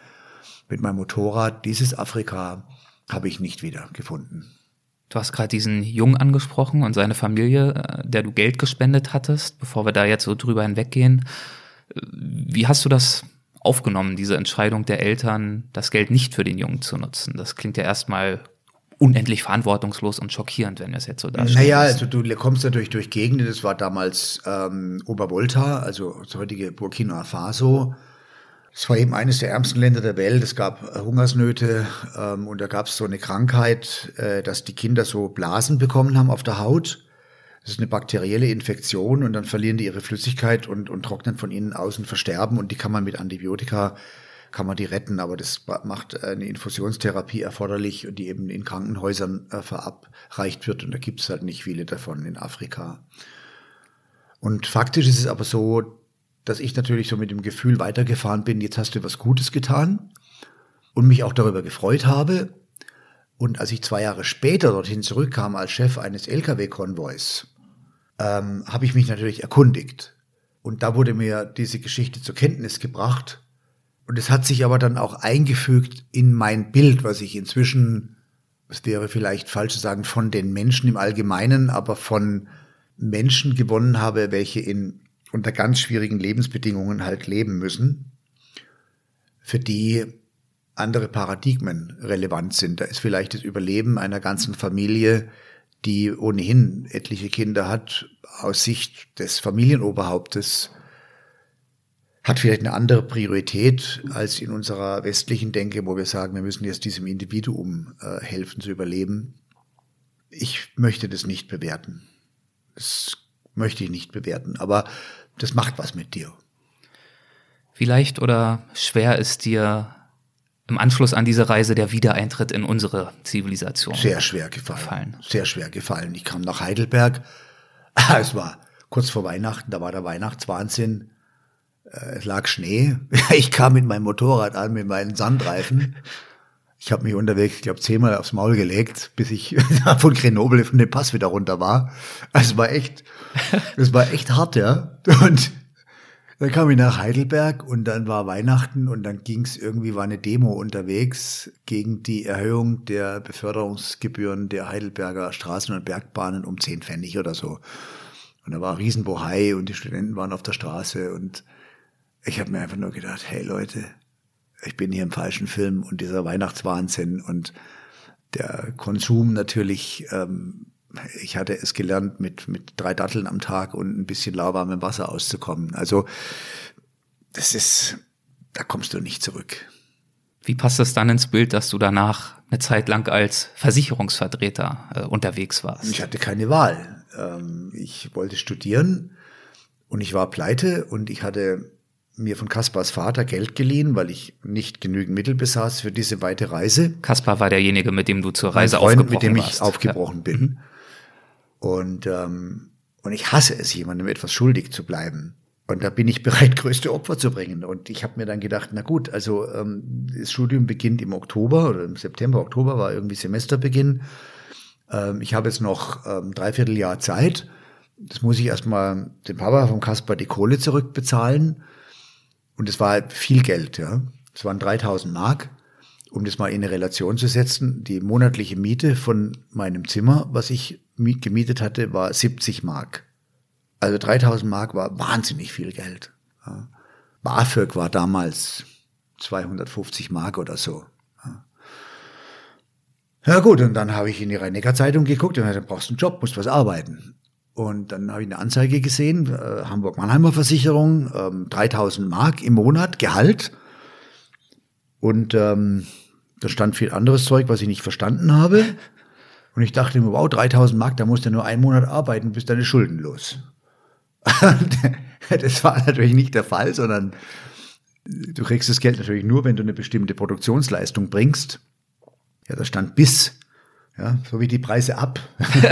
Mit meinem Motorrad, dieses Afrika habe ich nicht wieder gefunden. Du hast gerade diesen Jungen angesprochen und seine Familie, der du Geld gespendet hattest, bevor wir da jetzt so drüber hinweggehen. Wie hast du das aufgenommen, diese Entscheidung der Eltern, das Geld nicht für den Jungen zu nutzen? Das klingt ja erstmal unendlich verantwortungslos und schockierend, wenn wir es jetzt so darstellen. Naja, also du kommst natürlich durch Gegenden, das war damals ähm, Obervolta, also das heutige Burkina Faso. Es war eben eines der ärmsten Länder der Welt. Es gab äh, Hungersnöte ähm, und da gab es so eine Krankheit, äh, dass die Kinder so Blasen bekommen haben auf der Haut. Das ist eine bakterielle Infektion und dann verlieren die ihre Flüssigkeit und, und trocknen von innen aus und versterben und die kann man mit Antibiotika, kann man die retten, aber das macht eine Infusionstherapie erforderlich, die eben in Krankenhäusern äh, verabreicht wird und da gibt es halt nicht viele davon in Afrika. Und faktisch ist es aber so, dass ich natürlich so mit dem Gefühl weitergefahren bin, jetzt hast du was Gutes getan und mich auch darüber gefreut habe. Und als ich zwei Jahre später dorthin zurückkam als Chef eines L K W-Konvois, ähm, habe ich mich natürlich erkundigt. Und da wurde mir diese Geschichte zur Kenntnis gebracht. Und es hat sich aber dann auch eingefügt in mein Bild, was ich inzwischen, es wäre vielleicht falsch zu sagen, von den Menschen im Allgemeinen, aber von Menschen gewonnen habe, welche in unter ganz schwierigen Lebensbedingungen halt leben müssen, für die andere Paradigmen relevant sind. Da ist vielleicht das Überleben einer ganzen Familie, die ohnehin etliche Kinder hat, aus Sicht des Familienoberhauptes, hat vielleicht eine andere Priorität als in unserer westlichen Denke, wo wir sagen, wir müssen jetzt diesem Individuum äh, helfen zu überleben. Ich möchte das nicht bewerten. Das möchte ich nicht bewerten, aber das macht was mit dir. Wie leicht oder schwer ist dir im Anschluss an diese Reise der Wiedereintritt in unsere Zivilisation? Sehr schwer gefallen. gefallen. Sehr schwer gefallen. Ich kam nach Heidelberg. Es war kurz vor Weihnachten, da war der Weihnachtswahnsinn. Es lag Schnee. Ich kam mit meinem Motorrad an, mit meinen Sandreifen. Ich habe mich unterwegs, ich glaube, zehnmal aufs Maul gelegt, bis ich von Grenoble von dem Pass wieder runter war. Also es war echt, es war echt hart, ja. Und dann kam ich nach Heidelberg und dann war Weihnachten und dann ging's irgendwie, war eine Demo unterwegs gegen die Erhöhung der Beförderungsgebühren der Heidelberger Straßen- und Bergbahnen um zehn Pfennig oder so. Und da war Riesenbohai und die Studenten waren auf der Straße und ich habe mir einfach nur gedacht, hey Leute, ich bin hier im falschen Film und dieser Weihnachtswahnsinn und der Konsum natürlich, ähm, ich hatte es gelernt, mit mit drei Datteln am Tag und ein bisschen lauwarmem Wasser auszukommen. Also das ist, da kommst du nicht zurück. Wie passt es dann ins Bild, dass du danach eine Zeit lang als Versicherungsvertreter äh, unterwegs warst? Ich hatte keine Wahl. Ähm, ich wollte studieren und ich war pleite und ich hatte mir von Kaspars Vater Geld geliehen, weil ich nicht genügend Mittel besaß für diese weite Reise. Kaspar war derjenige, mit dem du zur Reise mein Freund, aufgebrochen mit dem warst. ich aufgebrochen ja. bin. Mhm. Und, ähm, und ich hasse es, jemandem etwas schuldig zu bleiben. Und da bin ich bereit, größte Opfer zu bringen. Und ich habe mir dann gedacht, na gut, also ähm, das Studium beginnt im Oktober oder im September, Oktober war irgendwie Semesterbeginn. Ähm, ich habe jetzt noch ähm, dreiviertel Jahr Zeit. Das muss ich erstmal dem Papa von Kaspar die Kohle zurückbezahlen. Und es war viel Geld, ja. Es waren dreitausend Mark, um das mal in eine Relation zu setzen. Die monatliche Miete von meinem Zimmer, was ich gemietet hatte, war siebzig Mark. Also dreitausend Mark war wahnsinnig viel Geld. Ja. BAföG war damals zweihundertfünfzig Mark oder so. Ja, ja gut, und dann habe ich in die Rhein-Neckar-Zeitung geguckt und gesagt, du brauchst einen Job, musst was arbeiten. Und dann habe ich eine Anzeige gesehen, äh, Hamburg-Mannheimer Versicherung, ähm, dreitausend Mark im Monat, Gehalt. Und ähm, da stand viel anderes Zeug, was ich nicht verstanden habe. Und ich dachte mir, wow, dreitausend Mark, da musst du nur einen Monat arbeiten, bist deine Schulden los. Das war natürlich nicht der Fall, sondern du kriegst das Geld natürlich nur, wenn du eine bestimmte Produktionsleistung bringst. Ja, da stand bis. Ja, so wie die Preise ab.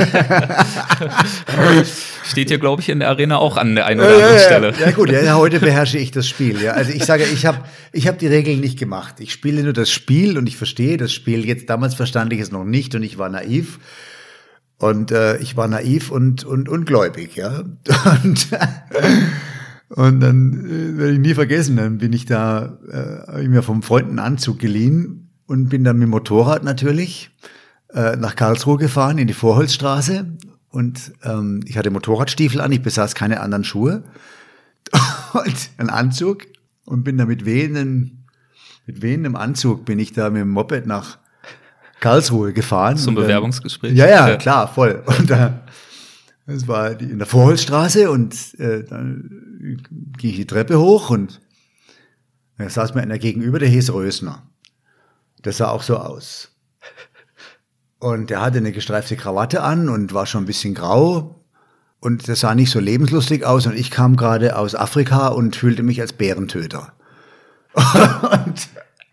Steht hier, glaube ich, in der Arena auch an der einen oder anderen ja, Stelle. Ja, gut, ja, heute beherrsche ich das Spiel. Ja. Also ich sage, ich habe ich hab die Regeln nicht gemacht. Ich spiele nur das Spiel und ich verstehe das Spiel. Jetzt damals verstand ich es noch nicht und ich war naiv. Und äh, ich war naiv und und ungläubig, ja. Und, und dann äh, werde ich nie vergessen, dann bin ich da, äh, habe ich mir vom Freund einen Anzug geliehen und bin dann mit dem Motorrad natürlich nach Karlsruhe gefahren, in die Vorholzstraße und ähm, ich hatte Motorradstiefel an, ich besaß keine anderen Schuhe und einen Anzug und bin da mit wehendem, mit wehendem Anzug bin ich da mit dem Moped nach, Karlsruhe gefahren. Zum dann, Bewerbungsgespräch? Ja, ja, klar, voll. Und da, das war die, in der Vorholzstraße und äh, dann ging ich die Treppe hoch und da saß mir einer gegenüber, der hieß Rösner. Der sah auch so aus. Und der hatte eine gestreifte Krawatte an und war schon ein bisschen grau. Und das sah nicht so lebenslustig aus. Und ich kam gerade aus Afrika und fühlte mich als Bärentöter. und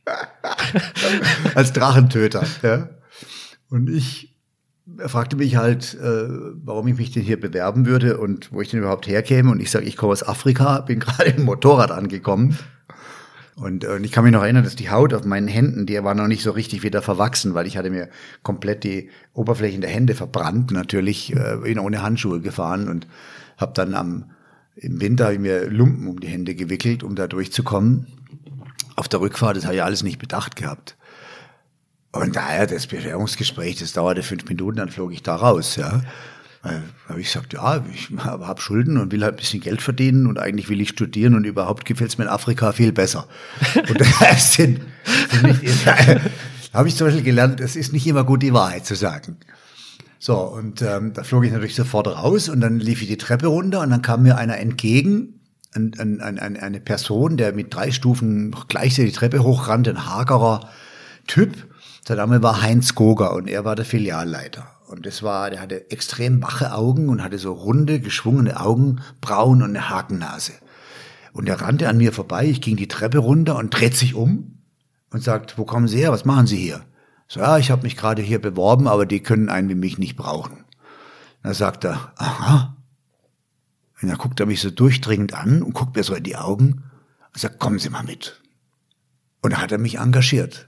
als Drachentöter. Ja. Und ich er fragte mich halt, äh, warum ich mich denn hier bewerben würde und wo ich denn überhaupt herkäme. Und ich sage, ich komme aus Afrika, bin gerade im Motorrad angekommen. Und, und ich kann mich noch erinnern, dass die Haut auf meinen Händen, die war noch nicht so richtig wieder verwachsen, weil ich hatte mir komplett die Oberflächen der Hände verbrannt, natürlich äh, bin ohne Handschuhe gefahren und habe dann am im Winter hab ich mir Lumpen um die Hände gewickelt, um da durchzukommen. Auf der Rückfahrt, das habe ich alles nicht bedacht gehabt. Und daher das Bewerbungsgespräch, das dauerte fünf Minuten, dann flog ich da raus, ja. Da habe ich gesagt, ja, ich habe Schulden und will halt ein bisschen Geld verdienen und eigentlich will ich studieren und überhaupt gefällt es mir in Afrika viel besser. Und das sind, sind nicht, habe ich zum Beispiel gelernt, es ist nicht immer gut, die Wahrheit zu sagen. So, und ähm, da flog ich natürlich sofort raus und dann lief ich die Treppe runter und dann kam mir einer entgegen, ein, ein, ein, eine Person, der mit drei Stufen gleichzeitig die Treppe hochrannte, ein hagerer Typ. Sein Name war Heinz Goger und er war der Filialleiter. Und das war, der hatte extrem wache Augen und hatte so runde, geschwungene Augenbrauen und eine Hakennase. Und er rannte an mir vorbei, ich ging die Treppe runter und dreht sich um und sagt, wo kommen Sie her, was machen Sie hier? So, ja, ich habe mich gerade hier beworben, aber die können einen wie mich nicht brauchen. Dann sagt er, aha. Und dann guckt er mich so durchdringend an und guckt mir so in die Augen und sagt, kommen Sie mal mit. Und da hat er mich engagiert.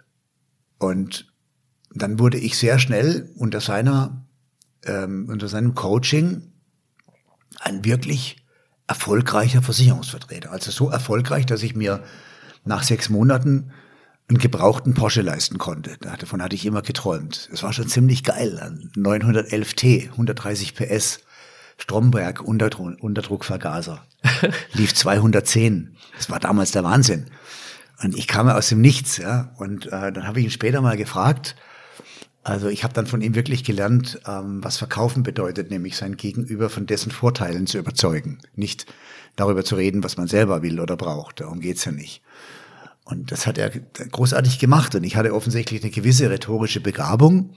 Und dann wurde ich sehr schnell unter seiner, ähm, unter seinem Coaching ein wirklich erfolgreicher Versicherungsvertreter. Also so erfolgreich, dass ich mir nach sechs Monaten einen gebrauchten Porsche leisten konnte. Davon hatte ich immer geträumt. Es war schon ziemlich geil. Ein neunhundertelf T, hundertdreißig P S, Stromberg, Unterdruck, Unterdruckvergaser. Lief zweihundertzehn. Das war damals der Wahnsinn. Und ich kam aus dem Nichts, ja. Und äh, dann habe ich ihn später mal gefragt. Also ich habe dann von ihm wirklich gelernt, ähm, was Verkaufen bedeutet, nämlich sein Gegenüber von dessen Vorteilen zu überzeugen. Nicht darüber zu reden, was man selber will oder braucht. Darum geht's ja nicht. Und das hat er großartig gemacht. Und ich hatte offensichtlich eine gewisse rhetorische Begabung.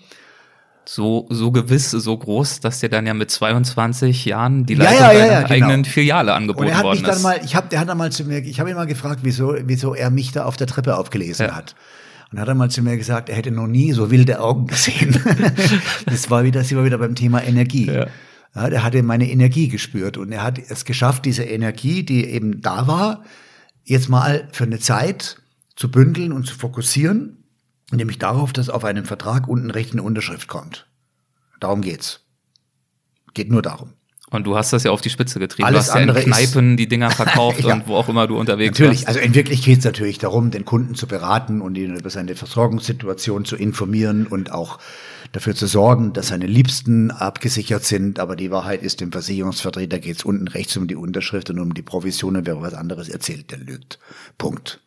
So, so gewiss, so groß, dass dir dann ja mit zweiundzwanzig Jahren die Ja, Leitung ja, ja, deiner ja, genau. eigenen Filiale angeboten Und er hat worden mich dann ist. mal, ich habe, der hat dann mal zu mir, ich habe ihn mal gefragt, wieso, wieso er mich da auf der Treppe aufgelesen Ja. hat. Und hat er mal zu mir gesagt, er hätte noch nie so wilde Augen gesehen. Das war wieder, sie war wieder beim Thema Energie. Ja. Ja, der hatte meine Energie gespürt und er hat es geschafft, diese Energie, die eben da war, jetzt mal für eine Zeit zu bündeln und zu fokussieren, nämlich darauf, dass auf einem Vertrag unten rechts eine Unterschrift kommt. Darum geht's. Geht nur darum. Und du hast das ja auf die Spitze getrieben. Alles du hast ja in andere Kneipen die Dinger verkauft Ja. und wo auch immer du unterwegs Natürlich, warst. also in Wirklichkeit geht es natürlich darum, den Kunden zu beraten und ihn über seine Versorgungssituation zu informieren und auch dafür zu sorgen, dass seine Liebsten abgesichert sind. Aber die Wahrheit ist, dem Versicherungsvertreter geht es unten rechts um die Unterschrift und um die Provision, und wer was anderes erzählt, der lügt. Punkt.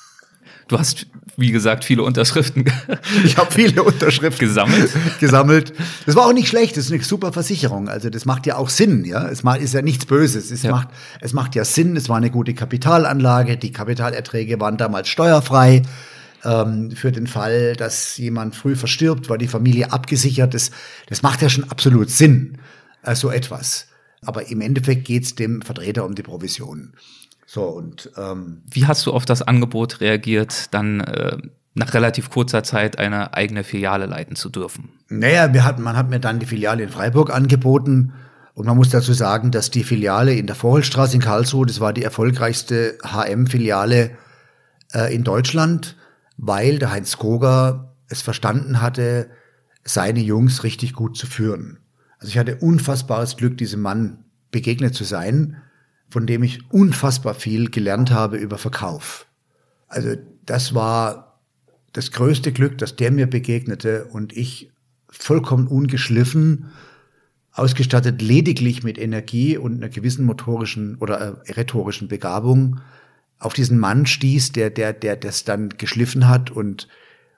Du hast, wie gesagt, viele Unterschriften Ich habe viele Unterschriften gesammelt. gesammelt. Das war auch nicht schlecht, das ist eine super Versicherung. Also das macht ja auch Sinn, ja. Es macht, ist ja nichts Böses. Es Ja. macht, es macht ja Sinn. Es war eine gute Kapitalanlage. Die Kapitalerträge waren damals steuerfrei. Ähm, für den Fall, dass jemand früh verstirbt, war die Familie abgesichert. Das, das macht ja schon absolut Sinn, äh, so etwas. Aber im Endeffekt geht's dem Vertreter um die Provision. So, und ähm, Wie hast du auf das Angebot reagiert, dann äh, nach relativ kurzer Zeit eine eigene Filiale leiten zu dürfen? Naja, wir hatten, man hat mir dann die Filiale in Freiburg angeboten und man muss dazu sagen, dass die Filiale in der Vorholzstraße in Karlsruhe, das war die erfolgreichste H M-Filiale äh, in Deutschland, weil der Heinz Koger es verstanden hatte, seine Jungs richtig gut zu führen. Also ich hatte unfassbares Glück, diesem Mann begegnet zu sein, von dem ich unfassbar viel gelernt habe über Verkauf. Also das war das größte Glück, dass der mir begegnete und ich vollkommen ungeschliffen, ausgestattet lediglich mit Energie und einer gewissen motorischen oder äh, rhetorischen Begabung, auf diesen Mann stieß, der, der, der das dann geschliffen hat und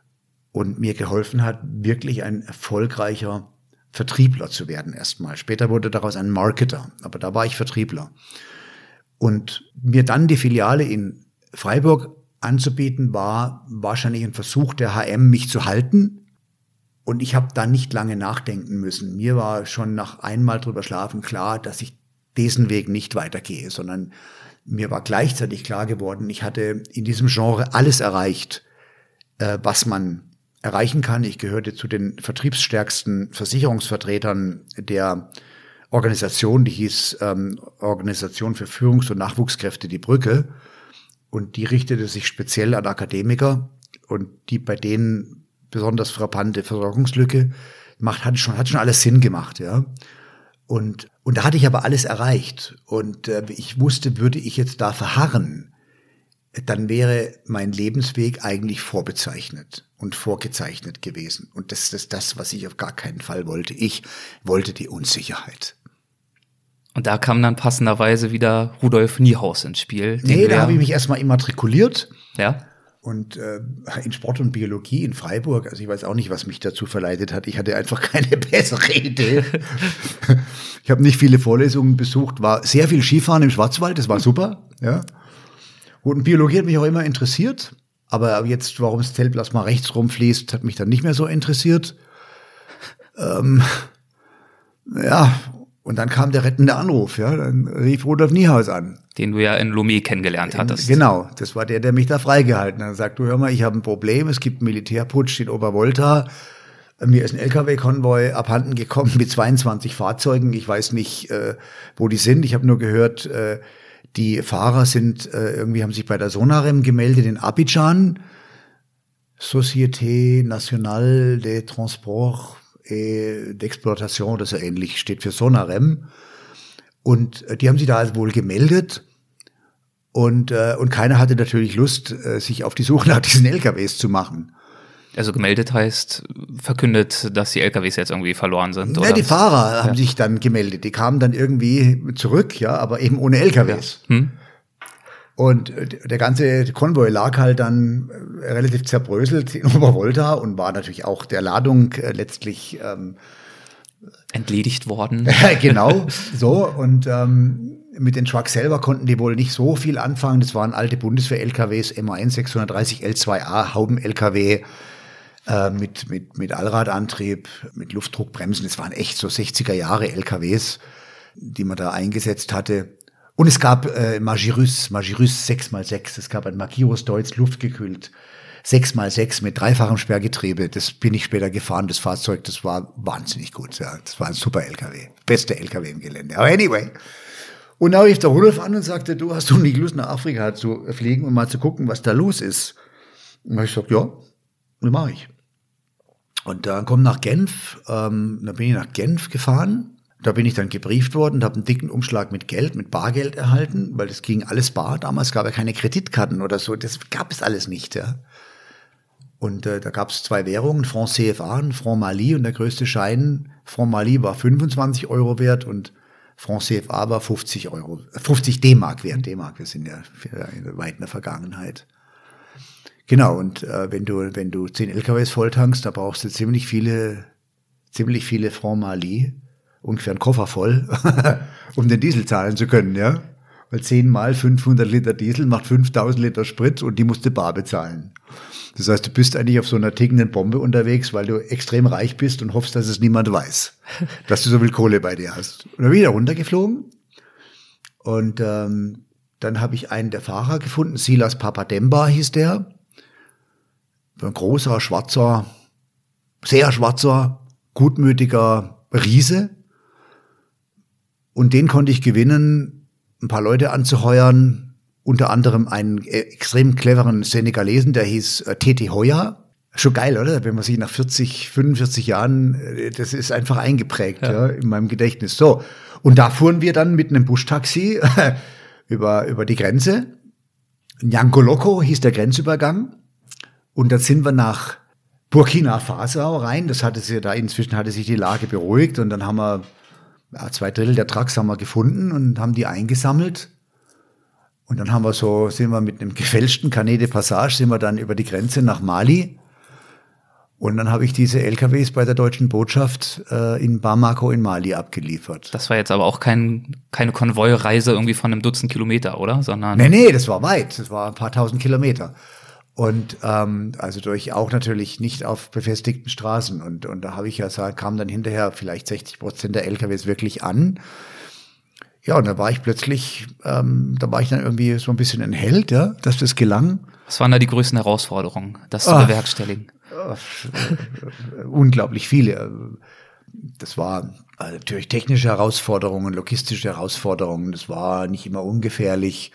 und mir geholfen hat, wirklich ein erfolgreicher Vertriebler zu werden erstmal. Später wurde daraus ein Marketer, aber da war ich Vertriebler. Und mir dann die Filiale in Freiburg anzubieten, war wahrscheinlich ein Versuch der H M, mich zu halten. Und ich habe da nicht lange nachdenken müssen. Mir war schon nach einmal drüber schlafen klar, dass ich diesen Weg nicht weitergehe, sondern mir war gleichzeitig klar geworden, ich hatte in diesem Genre alles erreicht, äh, was man erreichen kann. Ich gehörte zu den vertriebsstärksten Versicherungsvertretern der Organisation, die hieß ähm, Organisation für Führungs- und Nachwuchskräfte Die Brücke. Und die richtete sich speziell an Akademiker und die bei denen besonders frappante Versorgungslücke macht, hat schon, hat schon alles Sinn gemacht, ja. Und, und da hatte ich aber alles erreicht. Und äh, ich wusste, würde ich jetzt da verharren, dann wäre mein Lebensweg eigentlich vorbezeichnet und vorgezeichnet gewesen. Und das ist das, was ich auf gar keinen Fall wollte. Ich wollte die Unsicherheit. Und da kam dann passenderweise wieder Rudolf Niehaus ins Spiel. Nee, da habe ich mich erstmal immatrikuliert. Ja. Und äh, in Sport und Biologie in Freiburg, also ich weiß auch nicht, was mich dazu verleitet hat. Ich hatte einfach keine bessere Idee. Ich habe nicht viele Vorlesungen besucht, war sehr viel Skifahren im Schwarzwald, das war super. Ja. Und Biologie hat mich auch immer interessiert, aber jetzt, warum das Zellplasma rechts rumfließt, hat mich dann nicht mehr so interessiert. Ähm, ja, und dann kam der rettende Anruf, ja, dann rief Rudolf Niehaus an. Den du ja in Lomé kennengelernt hattest. Genau, das war der, der mich da freigehalten hat. Er sagt, du hör mal, ich habe ein Problem, es gibt einen Militärputsch in Obervolta. Mir ist ein L K W-Konvoi abhanden gekommen mit zweiundzwanzig Fahrzeugen. Ich weiß nicht, äh, wo die sind. Ich habe nur gehört, äh, die Fahrer sind äh, irgendwie haben sich bei der Sonarem gemeldet in Abidjan. Société Nationale de Transport et d'Exploitation, das ist ja ähnlich, steht für Sonarem. Und äh, die haben sich da also wohl gemeldet. Und, äh, und keiner hatte natürlich Lust, äh, sich auf die Suche nach diesen L K Ws zu machen. Also gemeldet heißt verkündet, dass die L K Ws jetzt irgendwie verloren sind, oder? Ja, die Fahrer ja. haben sich dann gemeldet. Die kamen dann irgendwie zurück, ja, aber eben ohne L K Ws. Ja. Hm? Und der ganze Konvoi lag halt dann relativ zerbröselt in Obervolta und war natürlich auch der Ladung äh, letztlich ähm, entledigt worden. Genau, so. Und ähm, mit den Trucks selber konnten die wohl nicht so viel anfangen. Das waren alte Bundeswehr-L K Ws, M A N sechshundertdreißig L zwei A, Hauben-L K W äh, mit, mit, mit Allradantrieb, mit Luftdruckbremsen. Das waren echt so sechziger Jahre L K Ws, die man da eingesetzt hatte. Und es gab äh, Magirus, Magirus sechs mal sechs. Es gab ein Magirus Deutz luftgekühlt sechs mal sechs mit dreifachem Sperrgetriebe. Das bin ich später gefahren, das Fahrzeug. Das war wahnsinnig gut. Ja. Das war ein super L K W. Beste L K W im Gelände. Aber anyway. Und da rief der Rudolf an und sagte, du hast du nicht Lust, nach Afrika zu fliegen und mal zu gucken, was da los ist. Und da habe ich gesagt, ja, das mache ich. Und dann komm nach Genf. Ähm, dann bin ich nach Genf gefahren. Da bin ich dann gebrieft worden und habe einen dicken Umschlag mit Geld, mit Bargeld erhalten, weil das ging alles bar. Damals gab es ja keine Kreditkarten oder so, das gab es alles nicht. Ja. Und äh, da gab es zwei Währungen, Franc C F A und Franc Mali, und der größte Schein, Franc Mali, war fünfundzwanzig Euro wert und Franc C F A war fünfzig Euro, fünfzig D-Mark wert. D-Mark, wir sind ja weit in der Vergangenheit. Genau, und äh, wenn du wenn du zehn L K Ws volltankst, da brauchst du ziemlich viele, ziemlich viele Franc Mali, ungefähr einen Koffer voll, um den Diesel zahlen zu können, ja. Weil zehn mal fünfhundert Liter Diesel macht fünftausend Liter Sprit und die musst du bar bezahlen. Das heißt, du bist eigentlich auf so einer tickenden Bombe unterwegs, weil du extrem reich bist und hoffst, dass es niemand weiß, dass du so viel Kohle bei dir hast. Und dann bin ich da runtergeflogen und ähm, dann habe ich einen der Fahrer gefunden, Silas Papademba hieß der. Ein großer, schwarzer, sehr schwarzer, gutmütiger Riese. Und den konnte ich gewinnen, ein paar Leute anzuheuern, unter anderem einen extrem cleveren Senegalesen, der hieß äh, Tete Hoya. Schon geil, oder? Wenn man sich nach vierzig, fünfundvierzig Jahren, äh, das ist einfach eingeprägt, ja. Ja, in meinem Gedächtnis. So. Und da fuhren wir dann mit einem Buschtaxi über, über die Grenze. Nyankoloko hieß der Grenzübergang. Und dann sind wir nach Burkina Faso rein. Das hatte sich da, inzwischen hatte sich die Lage beruhigt und dann haben wir ja, zwei Drittel der Trucks haben wir gefunden und haben die eingesammelt. Und dann haben wir so, sind wir mit einem gefälschten Carnet de Passage, sind wir dann über die Grenze nach Mali. Und dann habe ich diese L K Ws bei der Deutschen Botschaft äh, in Bamako in Mali abgeliefert. Das war jetzt aber auch kein, keine Konvoireise irgendwie von einem Dutzend Kilometer, oder? Sondern nee, nee, das war weit. Das war ein paar tausend Kilometer. Und ähm, also durch auch natürlich nicht auf befestigten Straßen. Und, und da habe ich ja gesagt, kam dann hinterher vielleicht sechzig Prozent der L K Ws wirklich an. Ja, und da war ich plötzlich, ähm, da war ich dann irgendwie so ein bisschen ein Held, ja, dass das gelang. Was waren da die größten Herausforderungen, das zu Ach. bewerkstelligen? Unglaublich viele. Das war natürlich technische Herausforderungen, logistische Herausforderungen. Das war nicht immer ungefährlich.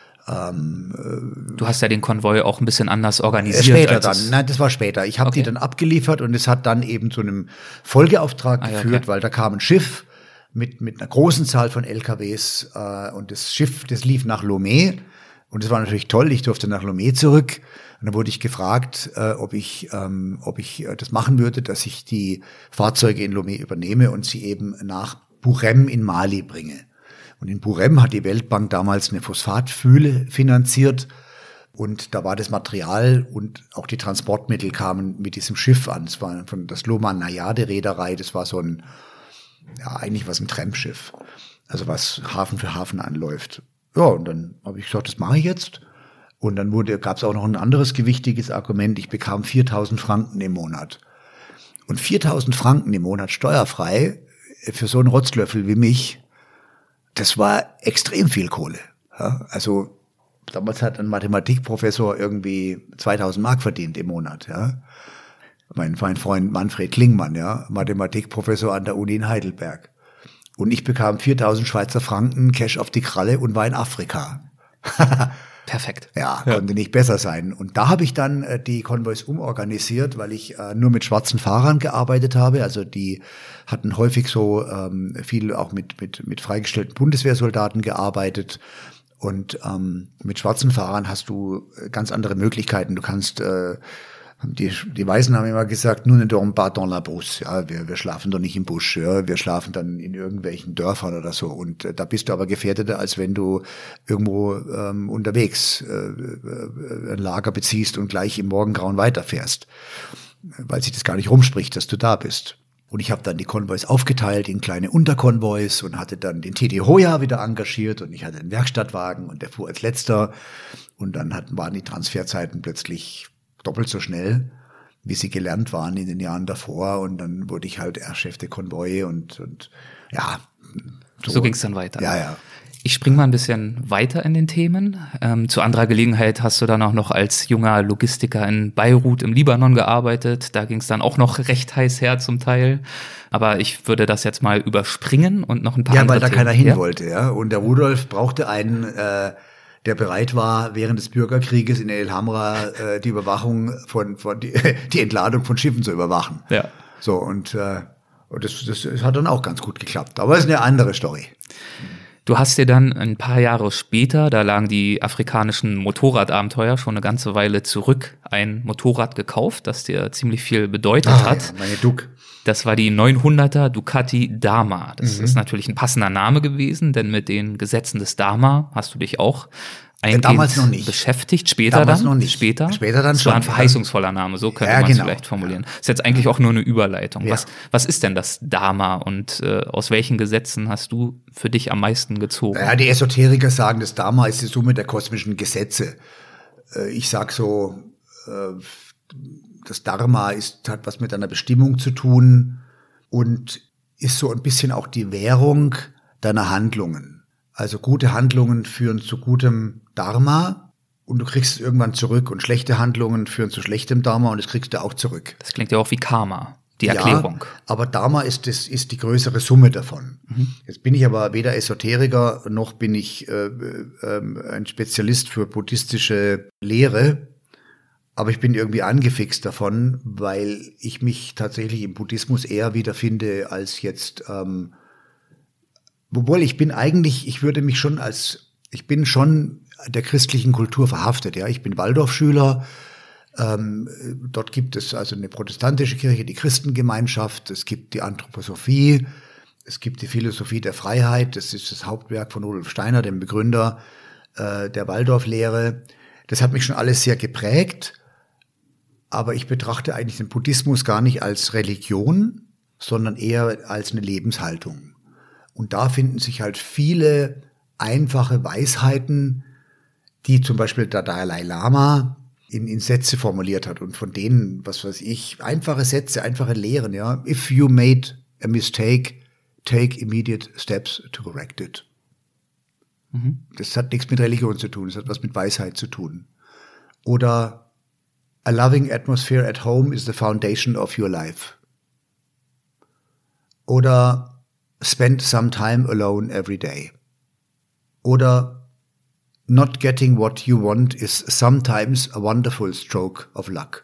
Ähm, du hast ja den Konvoi auch ein bisschen anders organisiert. Später dann. Nein, das war später. Ich habe okay. die dann abgeliefert und es hat dann eben zu einem Folgeauftrag ah, geführt, okay. weil da kam ein Schiff mit mit einer großen Zahl von L K Ws äh, und das Schiff, das lief nach Lomé und das war natürlich toll. Ich durfte nach Lomé zurück. Und dann wurde ich gefragt, äh, ob ich, ähm, ob ich äh, das machen würde, dass ich die Fahrzeuge in Lomé übernehme und sie eben nach Burem in Mali bringe. Und in Burem hat die Weltbank damals eine Phosphatfühle finanziert und da war das Material und auch die Transportmittel kamen mit diesem Schiff an. Das war von das Loma Nayade Reederei. Das war so ein, ja eigentlich was ein Trampschiff, also was Hafen für Hafen anläuft. Ja, und dann habe ich gesagt, das mache ich jetzt. Und dann wurde, gab es auch noch ein anderes gewichtiges Argument. Ich bekam viertausend Franken im Monat. Und viertausend Franken im Monat steuerfrei für so einen Rotzlöffel wie mich, das war extrem viel Kohle. Ja, also damals hat ein Mathematikprofessor irgendwie zweitausend Mark verdient im Monat. Ja. Mein, mein Freund Manfred Klingmann, ja, Mathematikprofessor an der Uni in Heidelberg. Und ich bekam viertausend Schweizer Franken Cash auf die Kralle und war in Afrika. Perfekt. Ja, konnte ja. nicht besser sein. Und da habe ich dann äh, die Konvois umorganisiert, weil ich äh, nur mit schwarzen Fahrern gearbeitet habe. Also die hatten häufig so ähm, viel auch mit mit mit freigestellten Bundeswehrsoldaten gearbeitet. Und ähm, mit schwarzen Fahrern hast du ganz andere Möglichkeiten. Du kannst äh, Die, die Weißen haben immer gesagt, nous ne dormons pas dans la brousse. Ja, wir, wir schlafen doch nicht im Busch. Ja, wir schlafen dann in irgendwelchen Dörfern oder so. Und äh, da bist du aber gefährdeter, als wenn du irgendwo ähm, unterwegs äh, äh, ein Lager beziehst und gleich im Morgengrauen weiterfährst, weil sich das gar nicht rumspricht, dass du da bist. Und ich habe dann die Konvois aufgeteilt in kleine Unterkonvois und hatte dann den T D Hoya wieder engagiert und ich hatte einen Werkstattwagen und der fuhr als letzter. Und dann hatten, waren die Transferzeiten plötzlich doppelt so schnell, wie sie gelernt waren in den Jahren davor. Und dann wurde ich halt eher Chef de Konvoi und, und ja. So, so ging es dann weiter. Ja, ja. Ich spring mal ein bisschen weiter in den Themen. Ähm, zu anderer Gelegenheit hast du dann auch noch als junger Logistiker in Beirut im Libanon gearbeitet. Da ging es dann auch noch recht heiß her zum Teil. Aber ich würde das jetzt mal überspringen und noch ein paar ja, andere weil da Themen. keiner hin ja? wollte. Ja. Und der Rudolf brauchte einen, äh, der bereit war, während des Bürgerkrieges in El Hamra äh, die Überwachung von, von die, die Entladung von Schiffen zu überwachen. Ja. So, und, äh, und das, das hat dann auch ganz gut geklappt. Aber es ist eine andere Story. Du hast dir dann ein paar Jahre später, da lagen die afrikanischen Motorradabenteuer schon eine ganze Weile zurück, ein Motorrad gekauft, das dir ziemlich viel bedeutet ah, hat. Ja, meine Duc. Das war die neunhunderter Ducati Dama. Das mhm. ist natürlich ein passender Name gewesen, denn mit den Gesetzen des Dama hast du dich auch eingehend ja, damals noch nicht. beschäftigt. Später damals dann? Noch nicht. Später? Später dann das schon. Das war ein verheißungsvoller Name, so könnte ja, man es genau. vielleicht formulieren. Das ist jetzt eigentlich auch nur eine Überleitung. Ja. Was, was ist denn das Dama und äh, aus welchen Gesetzen hast du für dich am meisten gezogen? Ja, die Esoteriker sagen, das Dama ist die Summe der kosmischen Gesetze. Äh, ich sag so, äh, das Dharma ist, hat was mit einer Bestimmung zu tun und ist so ein bisschen auch die Währung deiner Handlungen. Also gute Handlungen führen zu gutem Dharma und du kriegst es irgendwann zurück und schlechte Handlungen führen zu schlechtem Dharma und das kriegst du auch zurück. Das klingt ja auch wie Karma, die Erklärung. Ja, aber Dharma ist, das, ist die größere Summe davon. Mhm. Jetzt bin ich aber weder Esoteriker noch bin ich äh, äh, ein Spezialist für buddhistische Lehre. Aber ich bin irgendwie angefixt davon, weil ich mich tatsächlich im Buddhismus eher wiederfinde als jetzt, ähm, obwohl ich bin eigentlich, ich würde mich schon als, ich bin schon der christlichen Kultur verhaftet. Ja, ich bin Waldorfschüler. Ähm, dort gibt es also eine protestantische Kirche, die Christengemeinschaft. Es gibt die Anthroposophie. Es gibt die Philosophie der Freiheit. Das ist das Hauptwerk von Rudolf Steiner, dem Begründer äh, der Waldorflehre. Das hat mich schon alles sehr geprägt. Aber ich betrachte eigentlich den Buddhismus gar nicht als Religion, sondern eher als eine Lebenshaltung. Und da finden sich halt viele einfache Weisheiten, die zum Beispiel der Dalai Lama in, in Sätze formuliert hat. Und von denen, was weiß ich, einfache Sätze, einfache Lehren, ja. If you made a mistake, take immediate steps to correct it. Mhm. Das hat nichts mit Religion zu tun, das hat was mit Weisheit zu tun. Oder a loving atmosphere at home is the foundation of your life. Oder spend some time alone every day. Oder not getting what you want is sometimes a wonderful stroke of luck.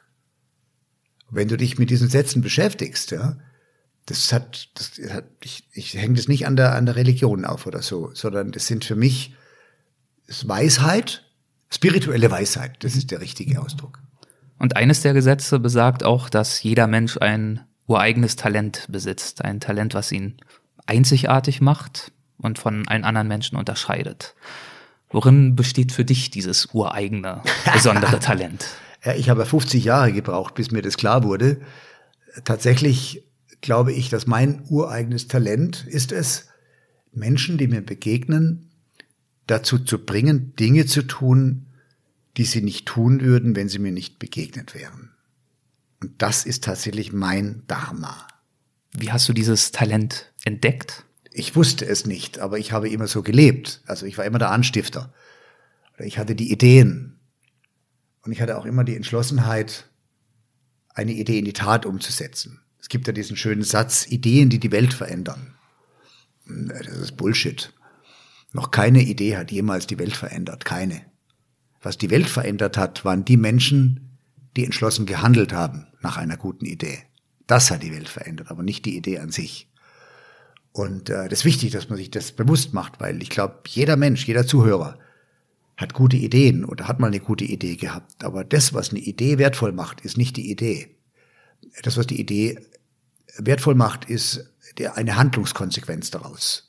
Wenn du dich mit diesen Sätzen beschäftigst, ja, das hat, das hat, ich, ich hänge das nicht an der, an der Religion auf oder so, sondern das sind für mich das Weisheit, spirituelle Weisheit, das ist der richtige Ausdruck. Und eines der Gesetze besagt auch, dass jeder Mensch ein ureigenes Talent besitzt, ein Talent, was ihn einzigartig macht und von allen anderen Menschen unterscheidet. Worin besteht für dich dieses ureigene, besondere Talent? Ja, ich habe fünfzig Jahre gebraucht, bis mir das klar wurde. Tatsächlich glaube ich, dass mein ureigenes Talent ist es, Menschen, die mir begegnen, dazu zu bringen, Dinge zu tun, die sie nicht tun würden, wenn sie mir nicht begegnet wären. Und das ist tatsächlich mein Dharma. Wie hast du dieses Talent entdeckt? Ich wusste es nicht, aber ich habe immer so gelebt. Also ich war immer der Anstifter. Ich hatte die Ideen. Und ich hatte auch immer die Entschlossenheit, eine Idee in die Tat umzusetzen. Es gibt ja diesen schönen Satz, Ideen, die die Welt verändern. Das ist Bullshit. Noch keine Idee hat jemals die Welt verändert. Keine. Was die Welt verändert hat, waren die Menschen, die entschlossen gehandelt haben nach einer guten Idee. Das hat die Welt verändert, aber nicht die Idee an sich. Und äh, das ist wichtig, dass man sich das bewusst macht, weil ich glaube, jeder Mensch, jeder Zuhörer hat gute Ideen oder hat mal eine gute Idee gehabt. Aber das, was eine Idee wertvoll macht, ist nicht die Idee. Das, was die Idee wertvoll macht, ist der, eine Handlungskonsequenz daraus.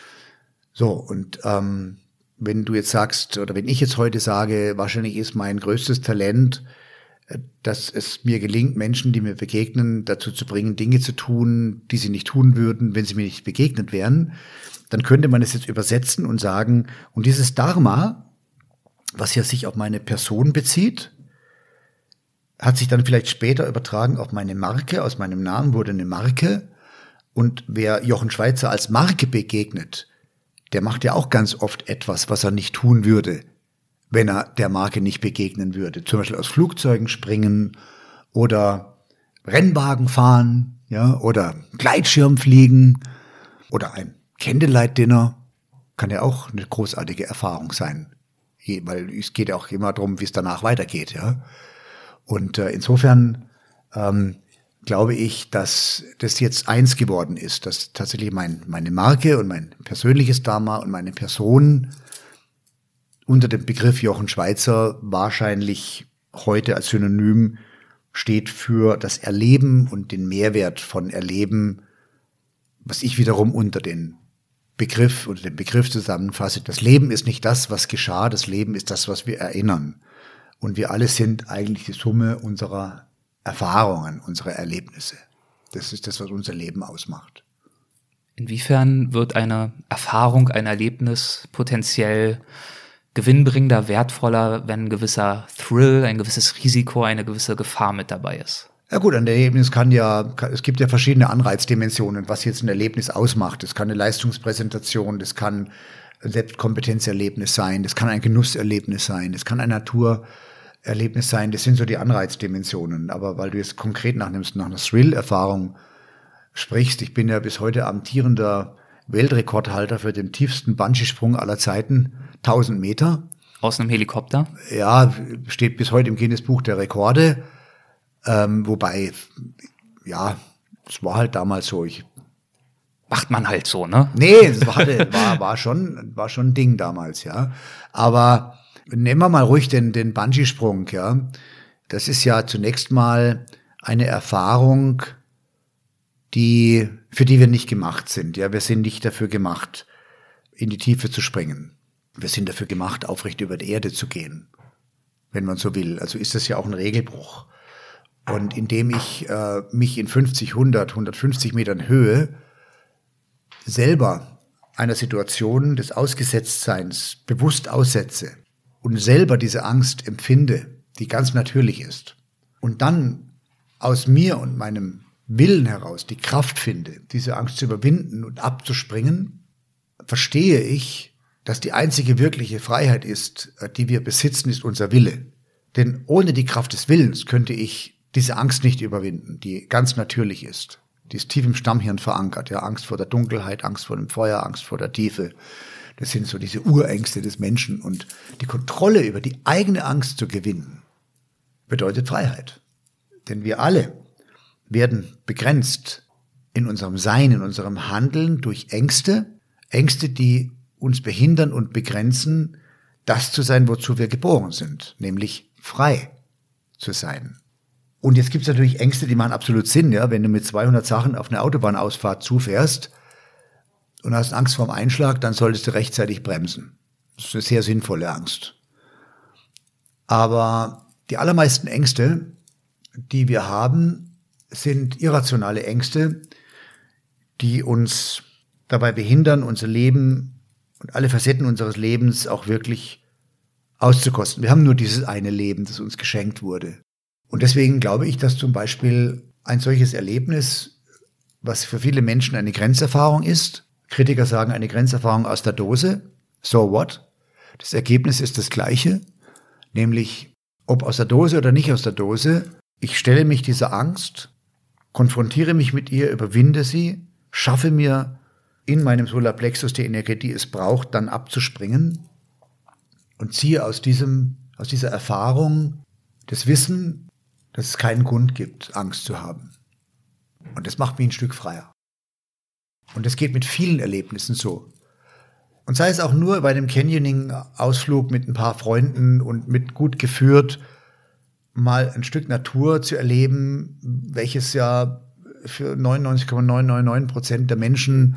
So, und ähm, wenn du jetzt sagst, oder wenn ich jetzt heute sage, wahrscheinlich ist mein größtes Talent, dass es mir gelingt, Menschen, die mir begegnen, dazu zu bringen, Dinge zu tun, die sie nicht tun würden, wenn sie mir nicht begegnet wären, dann könnte man es jetzt übersetzen und sagen, und dieses Dharma, was ja sich auf meine Person bezieht, hat sich dann vielleicht später übertragen auf meine Marke, aus meinem Namen wurde eine Marke, und wer Jochen Schweizer als Marke begegnet, der macht ja auch ganz oft etwas, was er nicht tun würde, wenn er der Marke nicht begegnen würde. Zum Beispiel aus Flugzeugen springen oder Rennwagen fahren, ja, oder Gleitschirm fliegen oder ein Candlelight-Dinner. Kann ja auch eine großartige Erfahrung sein. Weil es geht ja auch immer darum, wie es danach weitergeht, ja. Und äh, insofern ähm, glaube ich, dass das jetzt eins geworden ist, dass tatsächlich mein, meine Marke und mein persönliches Dharma und meine Person unter dem Begriff Jochen Schweizer wahrscheinlich heute als Synonym steht für das Erleben und den Mehrwert von Erleben, was ich wiederum unter den Begriff oder den Begriff zusammenfasse. Das Leben ist nicht das, was geschah, das Leben ist das, was wir erinnern. Und wir alle sind eigentlich die Summe unserer Erfahrungen, unserer Erlebnisse. Das ist das, was unser Leben ausmacht. Inwiefern wird eine Erfahrung, ein Erlebnis potenziell gewinnbringender, wertvoller, wenn ein gewisser Thrill, ein gewisses Risiko, eine gewisse Gefahr mit dabei ist? Ja gut, ein Erlebnis kann ja, kann, es gibt ja verschiedene Anreizdimensionen, was jetzt ein Erlebnis ausmacht. Das kann eine Leistungspräsentation, das kann ein Selbstkompetenzerlebnis sein, das kann ein Genusserlebnis sein, das kann ein Naturerlebnis sein. Das sind so die Anreizdimensionen. Aber weil du jetzt konkret nach, einem, nach einer Thrill-Erfahrung sprichst, ich bin ja bis heute amtierender Weltrekordhalter für den tiefsten Bungee-Sprung aller Zeiten, tausend Meter. Aus einem Helikopter? Ja, steht bis heute im Guinness-Buch der Rekorde. Ähm, wobei, ja, es war halt damals so. Ich, Macht man halt so, ne? Nee, es war, war, war, schon, war schon ein Ding damals, ja. Aber nehmen wir mal ruhig den, den Bungee-Sprung, ja. Das ist ja zunächst mal eine Erfahrung, die, für die wir nicht gemacht sind. Ja, wir sind nicht dafür gemacht, in die Tiefe zu springen. Wir sind dafür gemacht, aufrecht über die Erde zu gehen, wenn man so will. Also ist das ja auch ein Regelbruch. Und indem ich äh, mich in fünfzig, hundert, hundertfünfzig Metern Höhe selber einer Situation des Ausgesetztseins bewusst aussetze und selber diese Angst empfinde, die ganz natürlich ist, und dann aus mir und meinem Willen heraus die Kraft finde, diese Angst zu überwinden und abzuspringen, verstehe ich, dass die einzige wirkliche Freiheit ist, die wir besitzen, ist unser Wille. Denn ohne die Kraft des Willens könnte ich diese Angst nicht überwinden, die ganz natürlich ist. Die ist tief im Stammhirn verankert. Ja, Angst vor der Dunkelheit, Angst vor dem Feuer, Angst vor der Tiefe. Das sind so diese Urängste des Menschen. Und die Kontrolle über die eigene Angst zu gewinnen, bedeutet Freiheit. Denn wir alle werden begrenzt in unserem Sein, in unserem Handeln durch Ängste. Ängste, die uns behindern und begrenzen, das zu sein, wozu wir geboren sind. Nämlich frei zu sein. Und jetzt gibt es natürlich Ängste, die machen absolut Sinn, ja, wenn du mit zweihundert Sachen auf eine Autobahnausfahrt zufährst und hast Angst vorm Einschlag, dann solltest du rechtzeitig bremsen. Das ist eine sehr sinnvolle Angst. Aber die allermeisten Ängste, die wir haben, sind irrationale Ängste, die uns dabei behindern, unser Leben und alle Facetten unseres Lebens auch wirklich auszukosten. Wir haben nur dieses eine Leben, das uns geschenkt wurde. Und deswegen glaube ich, dass zum Beispiel ein solches Erlebnis, was für viele Menschen eine Grenzerfahrung ist, Kritiker sagen eine Grenzerfahrung aus der Dose, so what? Das Ergebnis ist das gleiche, nämlich ob aus der Dose oder nicht aus der Dose, ich stelle mich dieser Angst, konfrontiere mich mit ihr, überwinde sie, schaffe mir in meinem Solarplexus die Energie, die es braucht, dann abzuspringen und ziehe aus diesem, aus dieser Erfahrung das Wissen, dass es keinen Grund gibt, Angst zu haben. Und das macht mich ein Stück freier. Und das geht mit vielen Erlebnissen so. Und sei es auch nur bei dem Canyoning-Ausflug mit ein paar Freunden und mit gut geführt, mal ein Stück Natur zu erleben, welches ja für neunundneunzig Komma neun neun neun Prozent der Menschen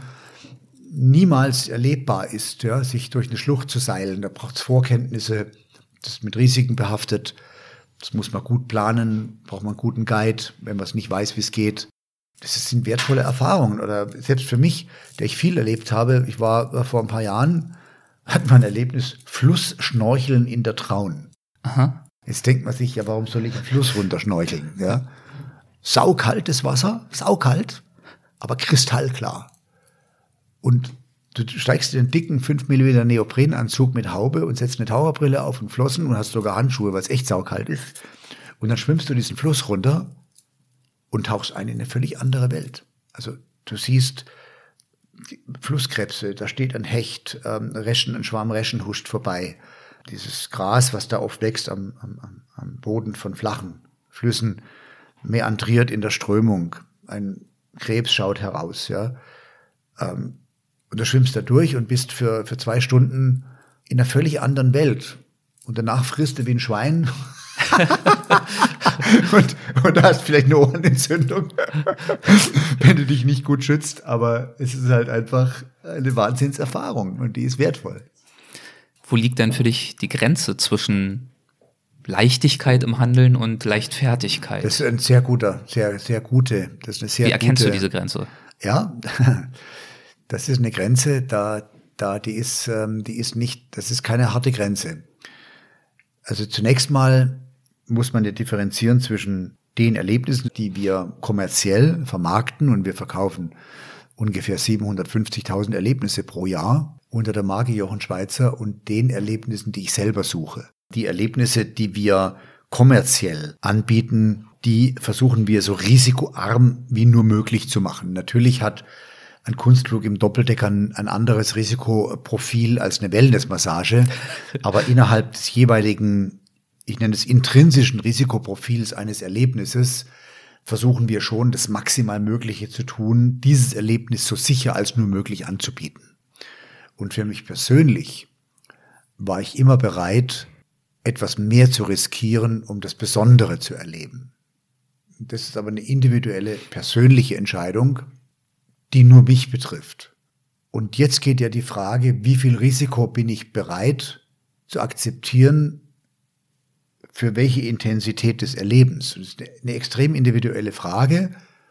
niemals erlebbar ist, ja, sich durch eine Schlucht zu seilen. Da braucht es Vorkenntnisse, das ist mit Risiken behaftet. Das muss man gut planen, braucht man einen guten Guide, wenn man es nicht weiß, wie es geht. Das sind wertvolle Erfahrungen. Oder selbst für mich, der ich viel erlebt habe, ich war vor ein paar Jahren, hat man ein Erlebnis, Flussschnorcheln in der Traun. Aha. Jetzt denkt man sich, ja, warum soll ich einen Fluss runterschnorcheln? Ja? Saukaltes Wasser, saukalt, aber kristallklar. Und du steigst in einen dicken fünf Millimeter Neoprenanzug mit Haube und setzt eine Taucherbrille auf und Flossen und hast sogar Handschuhe, weil es echt saukalt ist. Und dann schwimmst du diesen Fluss runter und tauchst ein in eine völlig andere Welt. Also du siehst Flusskrebse, da steht ein Hecht, ähm, Reschen, ein Schwarm Reschen huscht vorbei. Dieses Gras, was da oft wächst am, am, am Boden von flachen Flüssen, meandriert in der Strömung. Ein Krebs schaut heraus, ja. Ähm, Und du schwimmst da durch und bist für, für zwei Stunden in einer völlig anderen Welt. Und danach frisst du wie ein Schwein. und, und hast vielleicht eine Ohrenentzündung, wenn du dich nicht gut schützt. Aber es ist halt einfach eine Wahnsinnserfahrung und die ist wertvoll. Wo liegt denn für dich die Grenze zwischen Leichtigkeit im Handeln und Leichtfertigkeit? Das ist ein sehr guter, sehr, sehr gute, das ist eine sehr Wie erkennst gute, du diese Grenze? Ja, das ist eine Grenze, da, da, die ist, ähm, die ist nicht, das ist keine harte Grenze. Also zunächst mal muss man ja differenzieren zwischen den Erlebnissen, die wir kommerziell vermarkten, und wir verkaufen ungefähr siebenhundertfünfzigtausend Erlebnisse pro Jahr unter der Marke Jochen Schweizer, und den Erlebnissen, die ich selber suche. Die Erlebnisse, die wir kommerziell anbieten, die versuchen wir so risikoarm wie nur möglich zu machen. Natürlich hat ein Kunstflug im Doppeldecker ein anderes Risikoprofil als eine Wellnessmassage, aber innerhalb des jeweiligen, ich nenne es intrinsischen Risikoprofils eines Erlebnisses, versuchen wir schon, das maximal Mögliche zu tun, dieses Erlebnis so sicher als nur möglich anzubieten. Und für mich persönlich war ich immer bereit, etwas mehr zu riskieren, um das Besondere zu erleben. Das ist aber eine individuelle, persönliche Entscheidung, die nur mich betrifft. Und jetzt geht ja die Frage, wie viel Risiko bin ich bereit zu akzeptieren für welche Intensität des Erlebens? Das ist eine extrem individuelle Frage.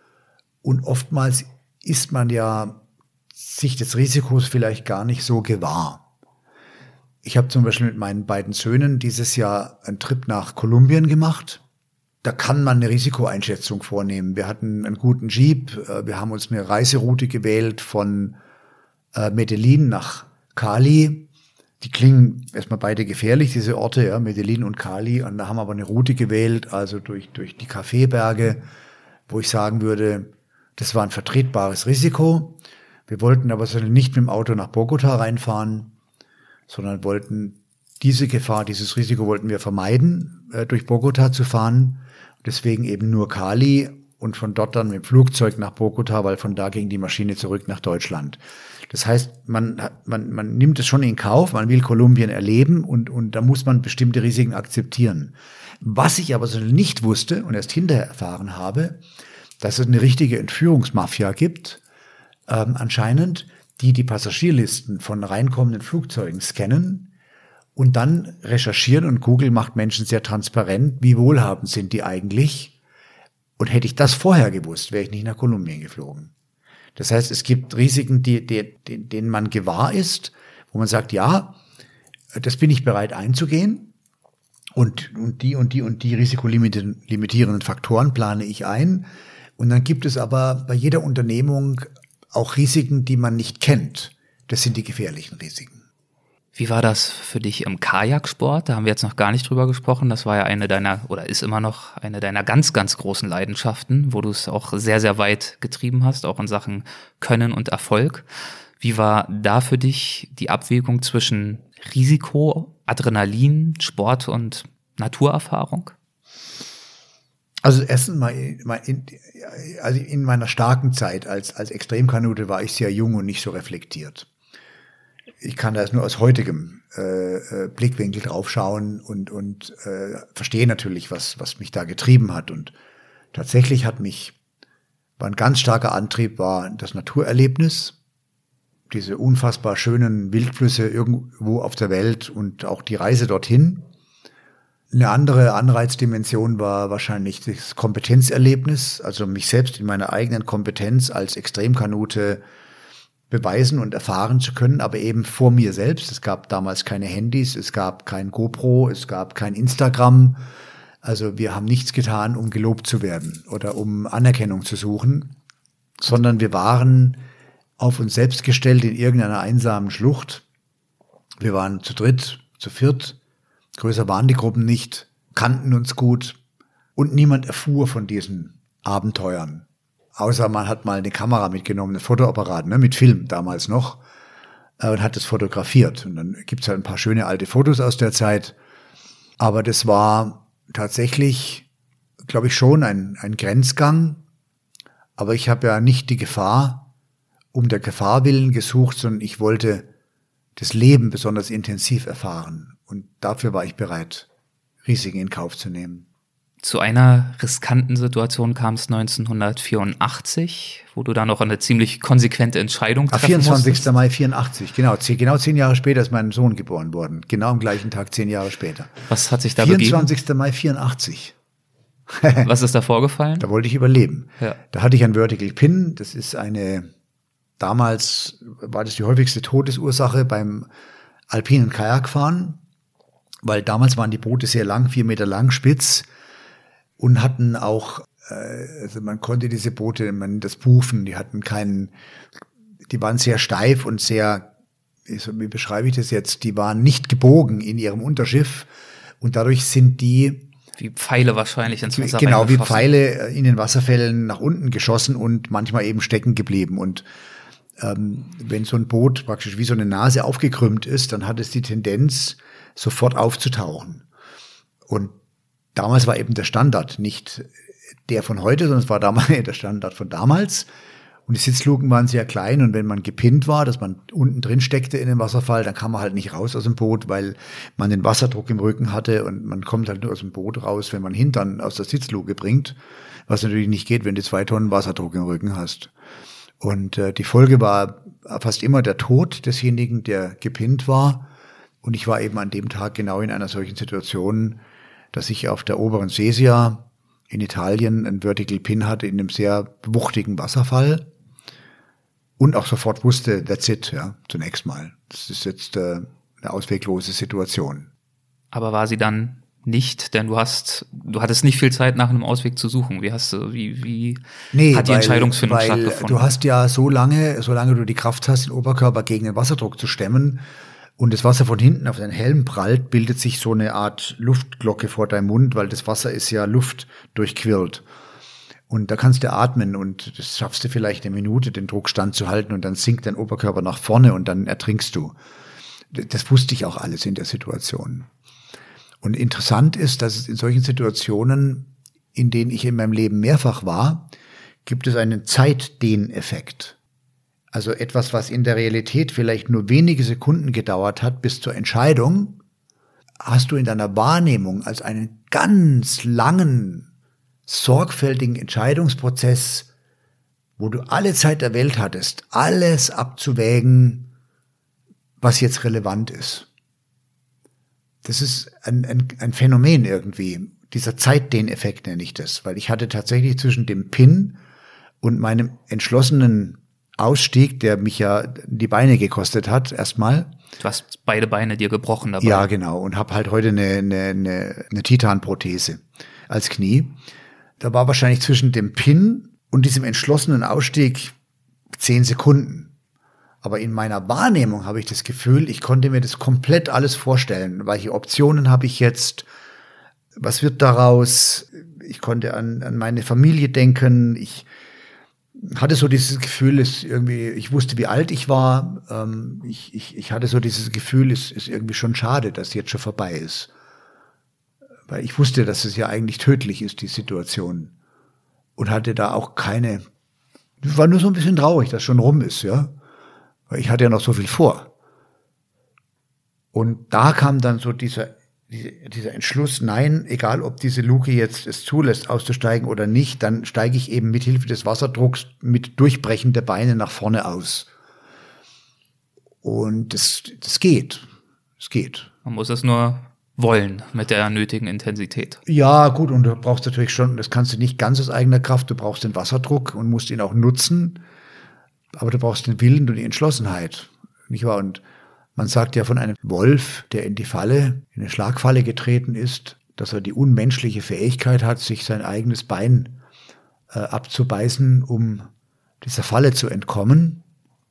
Und oftmals ist man ja sich des Risikos vielleicht gar nicht so gewahr. Ich habe zum Beispiel mit meinen beiden Söhnen dieses Jahr einen Trip nach Kolumbien gemacht. Da kann man eine Risikoeinschätzung vornehmen. Wir hatten einen guten Jeep. Wir haben uns eine Reiseroute gewählt von Medellin nach Cali. Die klingen erstmal beide gefährlich, diese Orte, ja, Medellin und Cali. Und da haben wir aber eine Route gewählt, also durch, durch die Kaffeeberge, wo ich sagen würde, das war ein vertretbares Risiko. Wir wollten aber nicht mit dem Auto nach Bogota reinfahren, sondern wollten diese Gefahr, dieses Risiko wollten wir vermeiden, äh, durch Bogota zu fahren. Deswegen eben nur Cali und von dort dann mit dem Flugzeug nach Bogota, weil von da ging die Maschine zurück nach Deutschland. Das heißt, man, man, man nimmt es schon in Kauf, man will Kolumbien erleben und, und da muss man bestimmte Risiken akzeptieren. Was ich aber so nicht wusste und erst hinterher erfahren habe, dass es eine richtige Entführungsmafia gibt, ähm, anscheinend, die die Passagierlisten von reinkommenden Flugzeugen scannen und dann recherchieren, und Google macht Menschen sehr transparent, wie wohlhabend sind die eigentlich. Und hätte ich das vorher gewusst, wäre ich nicht nach Kolumbien geflogen. Das heißt, es gibt Risiken, die, die, die, denen man gewahr ist, wo man sagt, ja, das bin ich bereit einzugehen und, und die und die und die risikolimitierenden Faktoren plane ich ein. Und dann gibt es aber bei jeder Unternehmung auch Risiken, die man nicht kennt. Das sind die gefährlichen Risiken. Wie war das für dich im Kajaksport? Da haben wir jetzt noch gar nicht drüber gesprochen. Das war ja eine deiner, oder ist immer noch eine deiner ganz, ganz großen Leidenschaften, wo du es auch sehr, sehr weit getrieben hast, auch in Sachen Können und Erfolg. Wie war da für dich die Abwägung zwischen Risiko, Adrenalin, Sport und Naturerfahrung? Also erstens mal, in, also in meiner starken Zeit als, als Extremkanute war ich sehr jung und nicht so reflektiert. Ich kann da jetzt nur aus heutigem äh, Blickwinkel draufschauen und, und äh, verstehe natürlich, was, was mich da getrieben hat. Und tatsächlich hat mich, war ein ganz starker Antrieb, war das Naturerlebnis, diese unfassbar schönen Wildflüsse irgendwo auf der Welt und auch die Reise dorthin. Eine andere Anreizdimension war wahrscheinlich das Kompetenzerlebnis, also mich selbst in meiner eigenen Kompetenz als Extremkanute beweisen und erfahren zu können, aber eben vor mir selbst. Es gab damals keine Handys, es gab kein GoPro, es gab kein Instagram. Also wir haben nichts getan, um gelobt zu werden oder um Anerkennung zu suchen, sondern wir waren auf uns selbst gestellt in irgendeiner einsamen Schlucht. Wir waren zu dritt, zu viert, größer waren die Gruppen nicht, kannten uns gut und niemand erfuhr von diesen Abenteuern. Außer man hat mal eine Kamera mitgenommen, ein Fotoapparat, ne, mit Film damals noch, äh, und hat es fotografiert. Und dann gibt's halt ein paar schöne alte Fotos aus der Zeit. Aber das war tatsächlich, glaube ich, schon ein, ein Grenzgang. Aber ich habe ja nicht die Gefahr um der Gefahr willen gesucht, sondern ich wollte das Leben besonders intensiv erfahren. Und dafür war ich bereit, Risiken in Kauf zu nehmen. Zu einer riskanten Situation kam es neunzehnhundertvierundachtzig, wo du da noch eine ziemlich konsequente Entscheidung treffen musstest. vierundzwanzigster Mai vierundachtzig, genau. Genau zehn Jahre später ist mein Sohn geboren worden. Genau am gleichen Tag, zehn Jahre später. Was hat sich da vierundzwanzigster Mai vierundachtzig. Was ist da vorgefallen? Da wollte ich überleben. Ja. Da hatte ich ein Vertical Pin. Das ist eine, damals war das die häufigste Todesursache beim alpinen Kajakfahren, weil damals waren die Boote sehr lang, vier Meter lang, spitz. Und hatten auch, äh, also man konnte diese Boote, man das Bufen, die hatten keinen, die waren sehr steif und sehr, wie beschreibe ich das jetzt, die waren nicht gebogen in ihrem Unterschiff und dadurch sind die wie Pfeile wahrscheinlich ins Wasser genau wie Pfeile in den Wasserfällen nach unten geschossen und manchmal eben stecken geblieben. Und ähm, wenn so ein Boot praktisch wie so eine Nase aufgekrümmt ist, dann hat es die Tendenz, sofort aufzutauchen. Und damals war eben der Standard nicht der von heute, sondern es war damals der Standard von damals. Und die Sitzluken waren sehr klein und wenn man gepinnt war, dass man unten drin steckte in dem Wasserfall, dann kam man halt nicht raus aus dem Boot, weil man den Wasserdruck im Rücken hatte und man kommt halt nur aus dem Boot raus, wenn man Hintern aus der Sitzluke bringt, was natürlich nicht geht, wenn du zwei Tonnen Wasserdruck im Rücken hast. Und äh, die Folge war fast immer der Tod desjenigen, der gepinnt war. Und ich war eben an dem Tag genau in einer solchen Situation, dass ich auf der oberen Sesia in Italien einen Vertical Pin hatte in einem sehr wuchtigen Wasserfall und auch sofort wusste, that's it, ja, zunächst mal. Das ist jetzt äh, eine ausweglose Situation. Aber war sie dann nicht, denn du hast, du hattest nicht viel Zeit nach einem Ausweg zu suchen. Wie hast du, wie, wie nee, hat die weil, Entscheidungsfindung weil stattgefunden? Du hast ja so lange, solange du die Kraft hast, den Oberkörper gegen den Wasserdruck zu stemmen und das Wasser von hinten auf deinen Helm prallt, bildet sich so eine Art Luftglocke vor deinem Mund, weil das Wasser ist ja Luft durchquirlt. Und da kannst du atmen und das schaffst du vielleicht eine Minute, den Druck standzuhalten und dann sinkt dein Oberkörper nach vorne und dann ertrinkst du. Das wusste ich auch alles in der Situation. Und interessant ist, dass es in solchen Situationen, in denen ich in meinem Leben mehrfach war, gibt es einen Zeitdehneffekt. Also etwas, was in der Realität vielleicht nur wenige Sekunden gedauert hat bis zur Entscheidung, hast du in deiner Wahrnehmung als einen ganz langen, sorgfältigen Entscheidungsprozess, wo du alle Zeit der Welt hattest, alles abzuwägen, was jetzt relevant ist. Das ist ein, ein, ein Phänomen irgendwie. Dieser Zeitdehneffekt nenne ich das, weil ich hatte tatsächlich zwischen dem Pin und meinem entschlossenen Ausstieg, der mich ja die Beine gekostet hat, erstmal. Du hast beide Beine dir gebrochen dabei. Ja, genau. Und habe halt heute eine, eine, eine, eine Titanprothese als Knie. Da war wahrscheinlich zwischen dem Pin und diesem entschlossenen Ausstieg zehn Sekunden. Aber in meiner Wahrnehmung habe ich das Gefühl, ich konnte mir das komplett alles vorstellen. Welche Optionen habe ich jetzt? Was wird daraus? Ich konnte an, an meine Familie denken. Ich hatte so dieses Gefühl, es irgendwie, ich wusste, wie alt ich war. Ähm, ich, ich, ich hatte so dieses Gefühl, es ist irgendwie schon schade, dass es jetzt schon vorbei ist. Weil ich wusste, dass es ja eigentlich tödlich ist, die Situation. Und hatte da auch keine, war nur so ein bisschen traurig, dass schon rum ist, ja. Ich hatte ja noch so viel vor. Und da kam dann so dieser, dieser Entschluss, nein, egal ob diese Luke jetzt es zulässt, auszusteigen oder nicht, dann steige ich eben mit Hilfe des Wasserdrucks mit Durchbrechen der Beine nach vorne aus. Und das, das geht. Es geht. Man muss es nur wollen mit der nötigen Intensität. Ja, gut, und du brauchst natürlich schon, das kannst du nicht ganz aus eigener Kraft, du brauchst den Wasserdruck und musst ihn auch nutzen. Aber du brauchst den Willen und die Entschlossenheit, nicht wahr? Und man sagt ja von einem Wolf, der in die Falle, in eine Schlagfalle getreten ist, dass er die unmenschliche Fähigkeit hat, sich sein eigenes Bein äh, abzubeißen, um dieser Falle zu entkommen.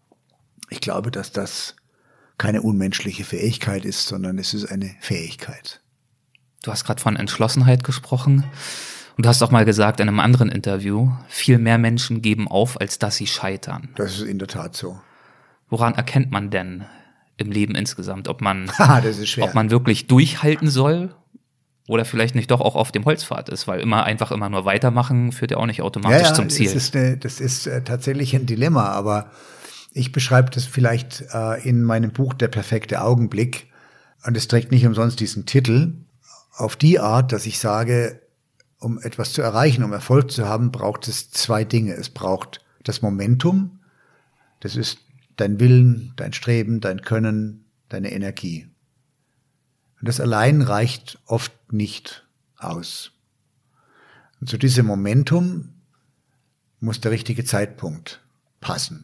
Ich glaube, dass das keine unmenschliche Fähigkeit ist, sondern es ist eine Fähigkeit. Du hast gerade von Entschlossenheit gesprochen. Und du hast auch mal gesagt in einem anderen Interview, viel mehr Menschen geben auf, als dass sie scheitern. Das ist in der Tat so. Woran erkennt man denn im Leben insgesamt, ob man, das ist schwer. ob man wirklich durchhalten soll oder vielleicht nicht doch auch auf dem Holzpfad ist? Weil immer einfach immer nur weitermachen führt ja auch nicht automatisch ja, ja, zum Ziel. Das ist, eine, das ist äh, tatsächlich ein Dilemma, aber ich beschreibe das vielleicht äh, in meinem Buch Der perfekte Augenblick. Und es trägt nicht umsonst diesen Titel. Auf die Art, dass ich sage, um etwas zu erreichen, um Erfolg zu haben, braucht es zwei Dinge. Es braucht das Momentum, das ist dein Willen, dein Streben, dein Können, deine Energie. Und das allein reicht oft nicht aus. Und zu diesem Momentum muss der richtige Zeitpunkt passen.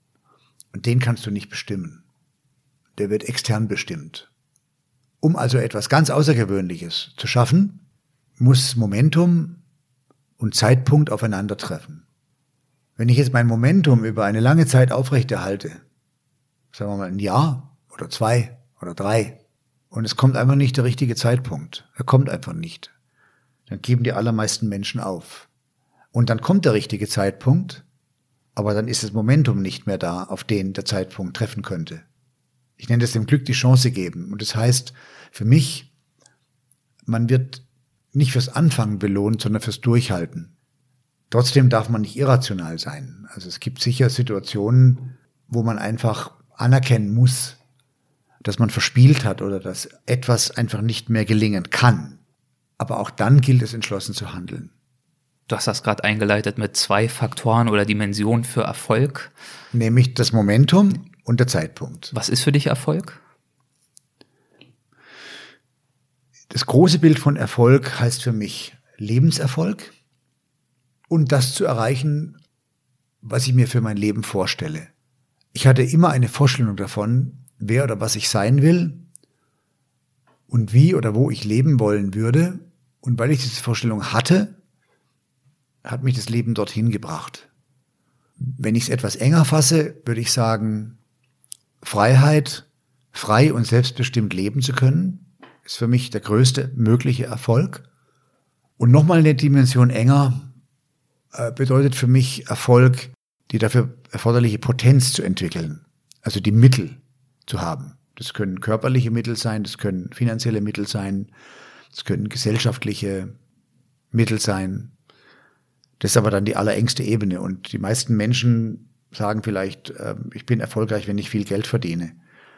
Und den kannst du nicht bestimmen. Der wird extern bestimmt. Um also etwas ganz Außergewöhnliches zu schaffen, muss Momentum und Zeitpunkt aufeinandertreffen. Wenn ich jetzt mein Momentum über eine lange Zeit aufrechterhalte, sagen wir mal ein Jahr oder zwei oder drei, und es kommt einfach nicht der richtige Zeitpunkt, er kommt einfach nicht, dann geben die allermeisten Menschen auf. Und dann kommt der richtige Zeitpunkt, aber dann ist das Momentum nicht mehr da, auf den der Zeitpunkt treffen könnte. Ich nenne das dem Glück die Chance geben. Und das heißt für mich, man wird nicht fürs Anfangen belohnt, sondern fürs Durchhalten. Trotzdem darf man nicht irrational sein. Also es gibt sicher Situationen, wo man einfach anerkennen muss, dass man verspielt hat oder dass etwas einfach nicht mehr gelingen kann. Aber auch dann gilt es, entschlossen zu handeln. Du hast das gerade eingeleitet mit zwei Faktoren oder Dimensionen für Erfolg. Nämlich das Momentum und der Zeitpunkt. Was ist für dich Erfolg? Das große Bild von Erfolg heißt für mich Lebenserfolg und das zu erreichen, was ich mir für mein Leben vorstelle. Ich hatte immer eine Vorstellung davon, wer oder was ich sein will und wie oder wo ich leben wollen würde. Und weil ich diese Vorstellung hatte, hat mich das Leben dorthin gebracht. Wenn ich es etwas enger fasse, würde ich sagen, Freiheit, frei und selbstbestimmt leben zu können, ist für mich der größte mögliche Erfolg. Und nochmal eine Dimension enger äh, bedeutet für mich Erfolg, die dafür erforderliche Potenz zu entwickeln, also die Mittel zu haben. Das können körperliche Mittel sein, das können finanzielle Mittel sein, das können gesellschaftliche Mittel sein. Das ist aber dann die allerengste Ebene. Und die meisten Menschen sagen vielleicht, äh, ich bin erfolgreich, wenn ich viel Geld verdiene.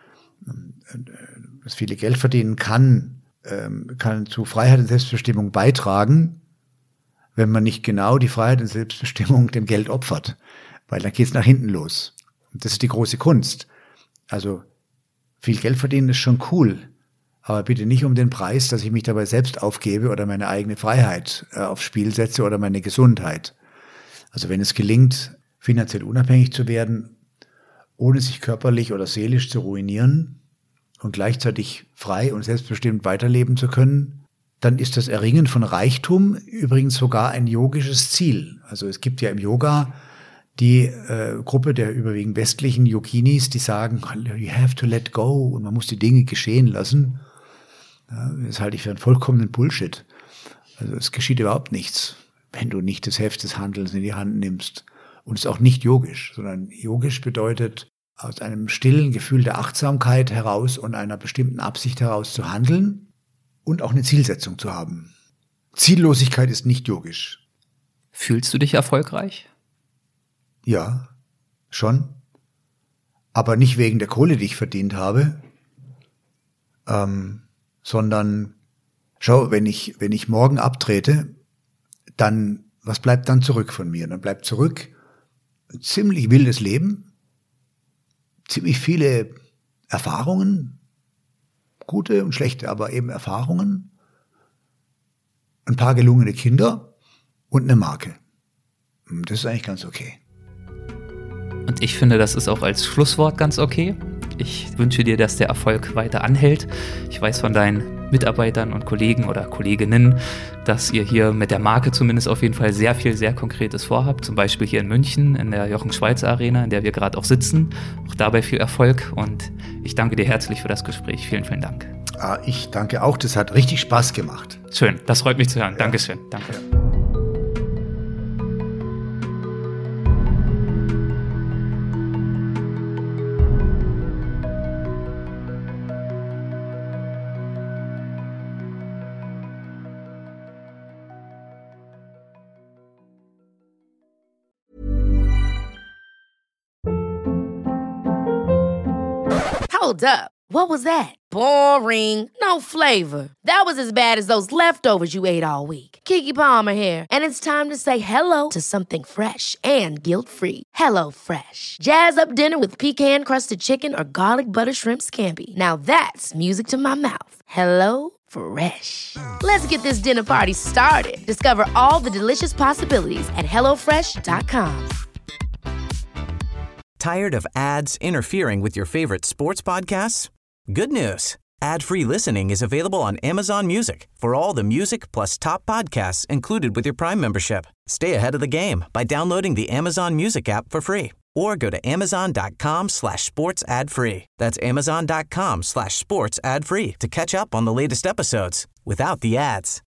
Das viele Geld verdienen kann, äh, kann zu Freiheit und Selbstbestimmung beitragen, wenn man nicht genau die Freiheit und Selbstbestimmung dem Geld opfert. Weil dann geht es nach hinten los. Und das ist die große Kunst. Also viel Geld verdienen ist schon cool, aber bitte nicht um den Preis, dass ich mich dabei selbst aufgebe oder meine eigene Freiheit äh, aufs Spiel setze oder meine Gesundheit. Also wenn es gelingt, finanziell unabhängig zu werden, ohne sich körperlich oder seelisch zu ruinieren und gleichzeitig frei und selbstbestimmt weiterleben zu können, dann ist das Erringen von Reichtum übrigens sogar ein yogisches Ziel. Also es gibt ja im Yoga die äh, Gruppe der überwiegend westlichen Yoginis, die sagen, you have to let go und man muss die Dinge geschehen lassen. Ja, das halte ich für einen vollkommenen Bullshit. Also es geschieht überhaupt nichts, wenn du nicht das Heft des Handelns in die Hand nimmst. Und es ist auch nicht yogisch, sondern yogisch bedeutet, aus einem stillen Gefühl der Achtsamkeit heraus und einer bestimmten Absicht heraus zu handeln und auch eine Zielsetzung zu haben. Ziellosigkeit ist nicht yogisch. Fühlst du dich erfolgreich? Ja, schon. Aber nicht wegen der Kohle, die ich verdient habe, ähm, sondern, schau, wenn ich, wenn ich morgen abtrete, dann, was bleibt dann zurück von mir? Dann bleibt zurück ein ziemlich wildes Leben, ziemlich viele Erfahrungen, gute und schlechte, aber eben Erfahrungen, ein paar gelungene Kinder und eine Marke. Das ist eigentlich ganz okay. Und ich finde, das ist auch als Schlusswort ganz okay. Ich wünsche dir, dass der Erfolg weiter anhält. Ich weiß von deinen Mitarbeitern und Kollegen oder Kolleginnen, dass ihr hier mit der Marke zumindest auf jeden Fall sehr viel, sehr Konkretes vorhabt. Zum Beispiel hier in München in der Jochen-Schweizer Arena, in der wir gerade auch sitzen. Auch dabei viel Erfolg und ich danke dir herzlich für das Gespräch. Vielen, vielen Dank. Ah, ich danke auch, das hat richtig Spaß gemacht. Schön, das freut mich zu hören. Ja. Dankeschön. Danke. Ja. Hold up. What was that? Boring. No flavor. That was as bad as those leftovers you ate all week. Keke Palmer here, and it's time to say hello to something fresh and guilt-free. Hello Fresh. Jazz up dinner with pecan-crusted chicken or garlic butter shrimp scampi. Now that's music to my mouth. Hello Fresh. Let's get this dinner party started. Discover all the delicious possibilities at hello fresh dot com. Tired of ads interfering with your favorite sports podcasts? Good news. Ad-free listening is available on Amazon Music for all the music plus top podcasts included with your Prime membership. Stay ahead of the game by downloading the Amazon Music app for free or go to amazon.com slash sports ad free. That's amazon.com slash sports ad free to catch up on the latest episodes without the ads.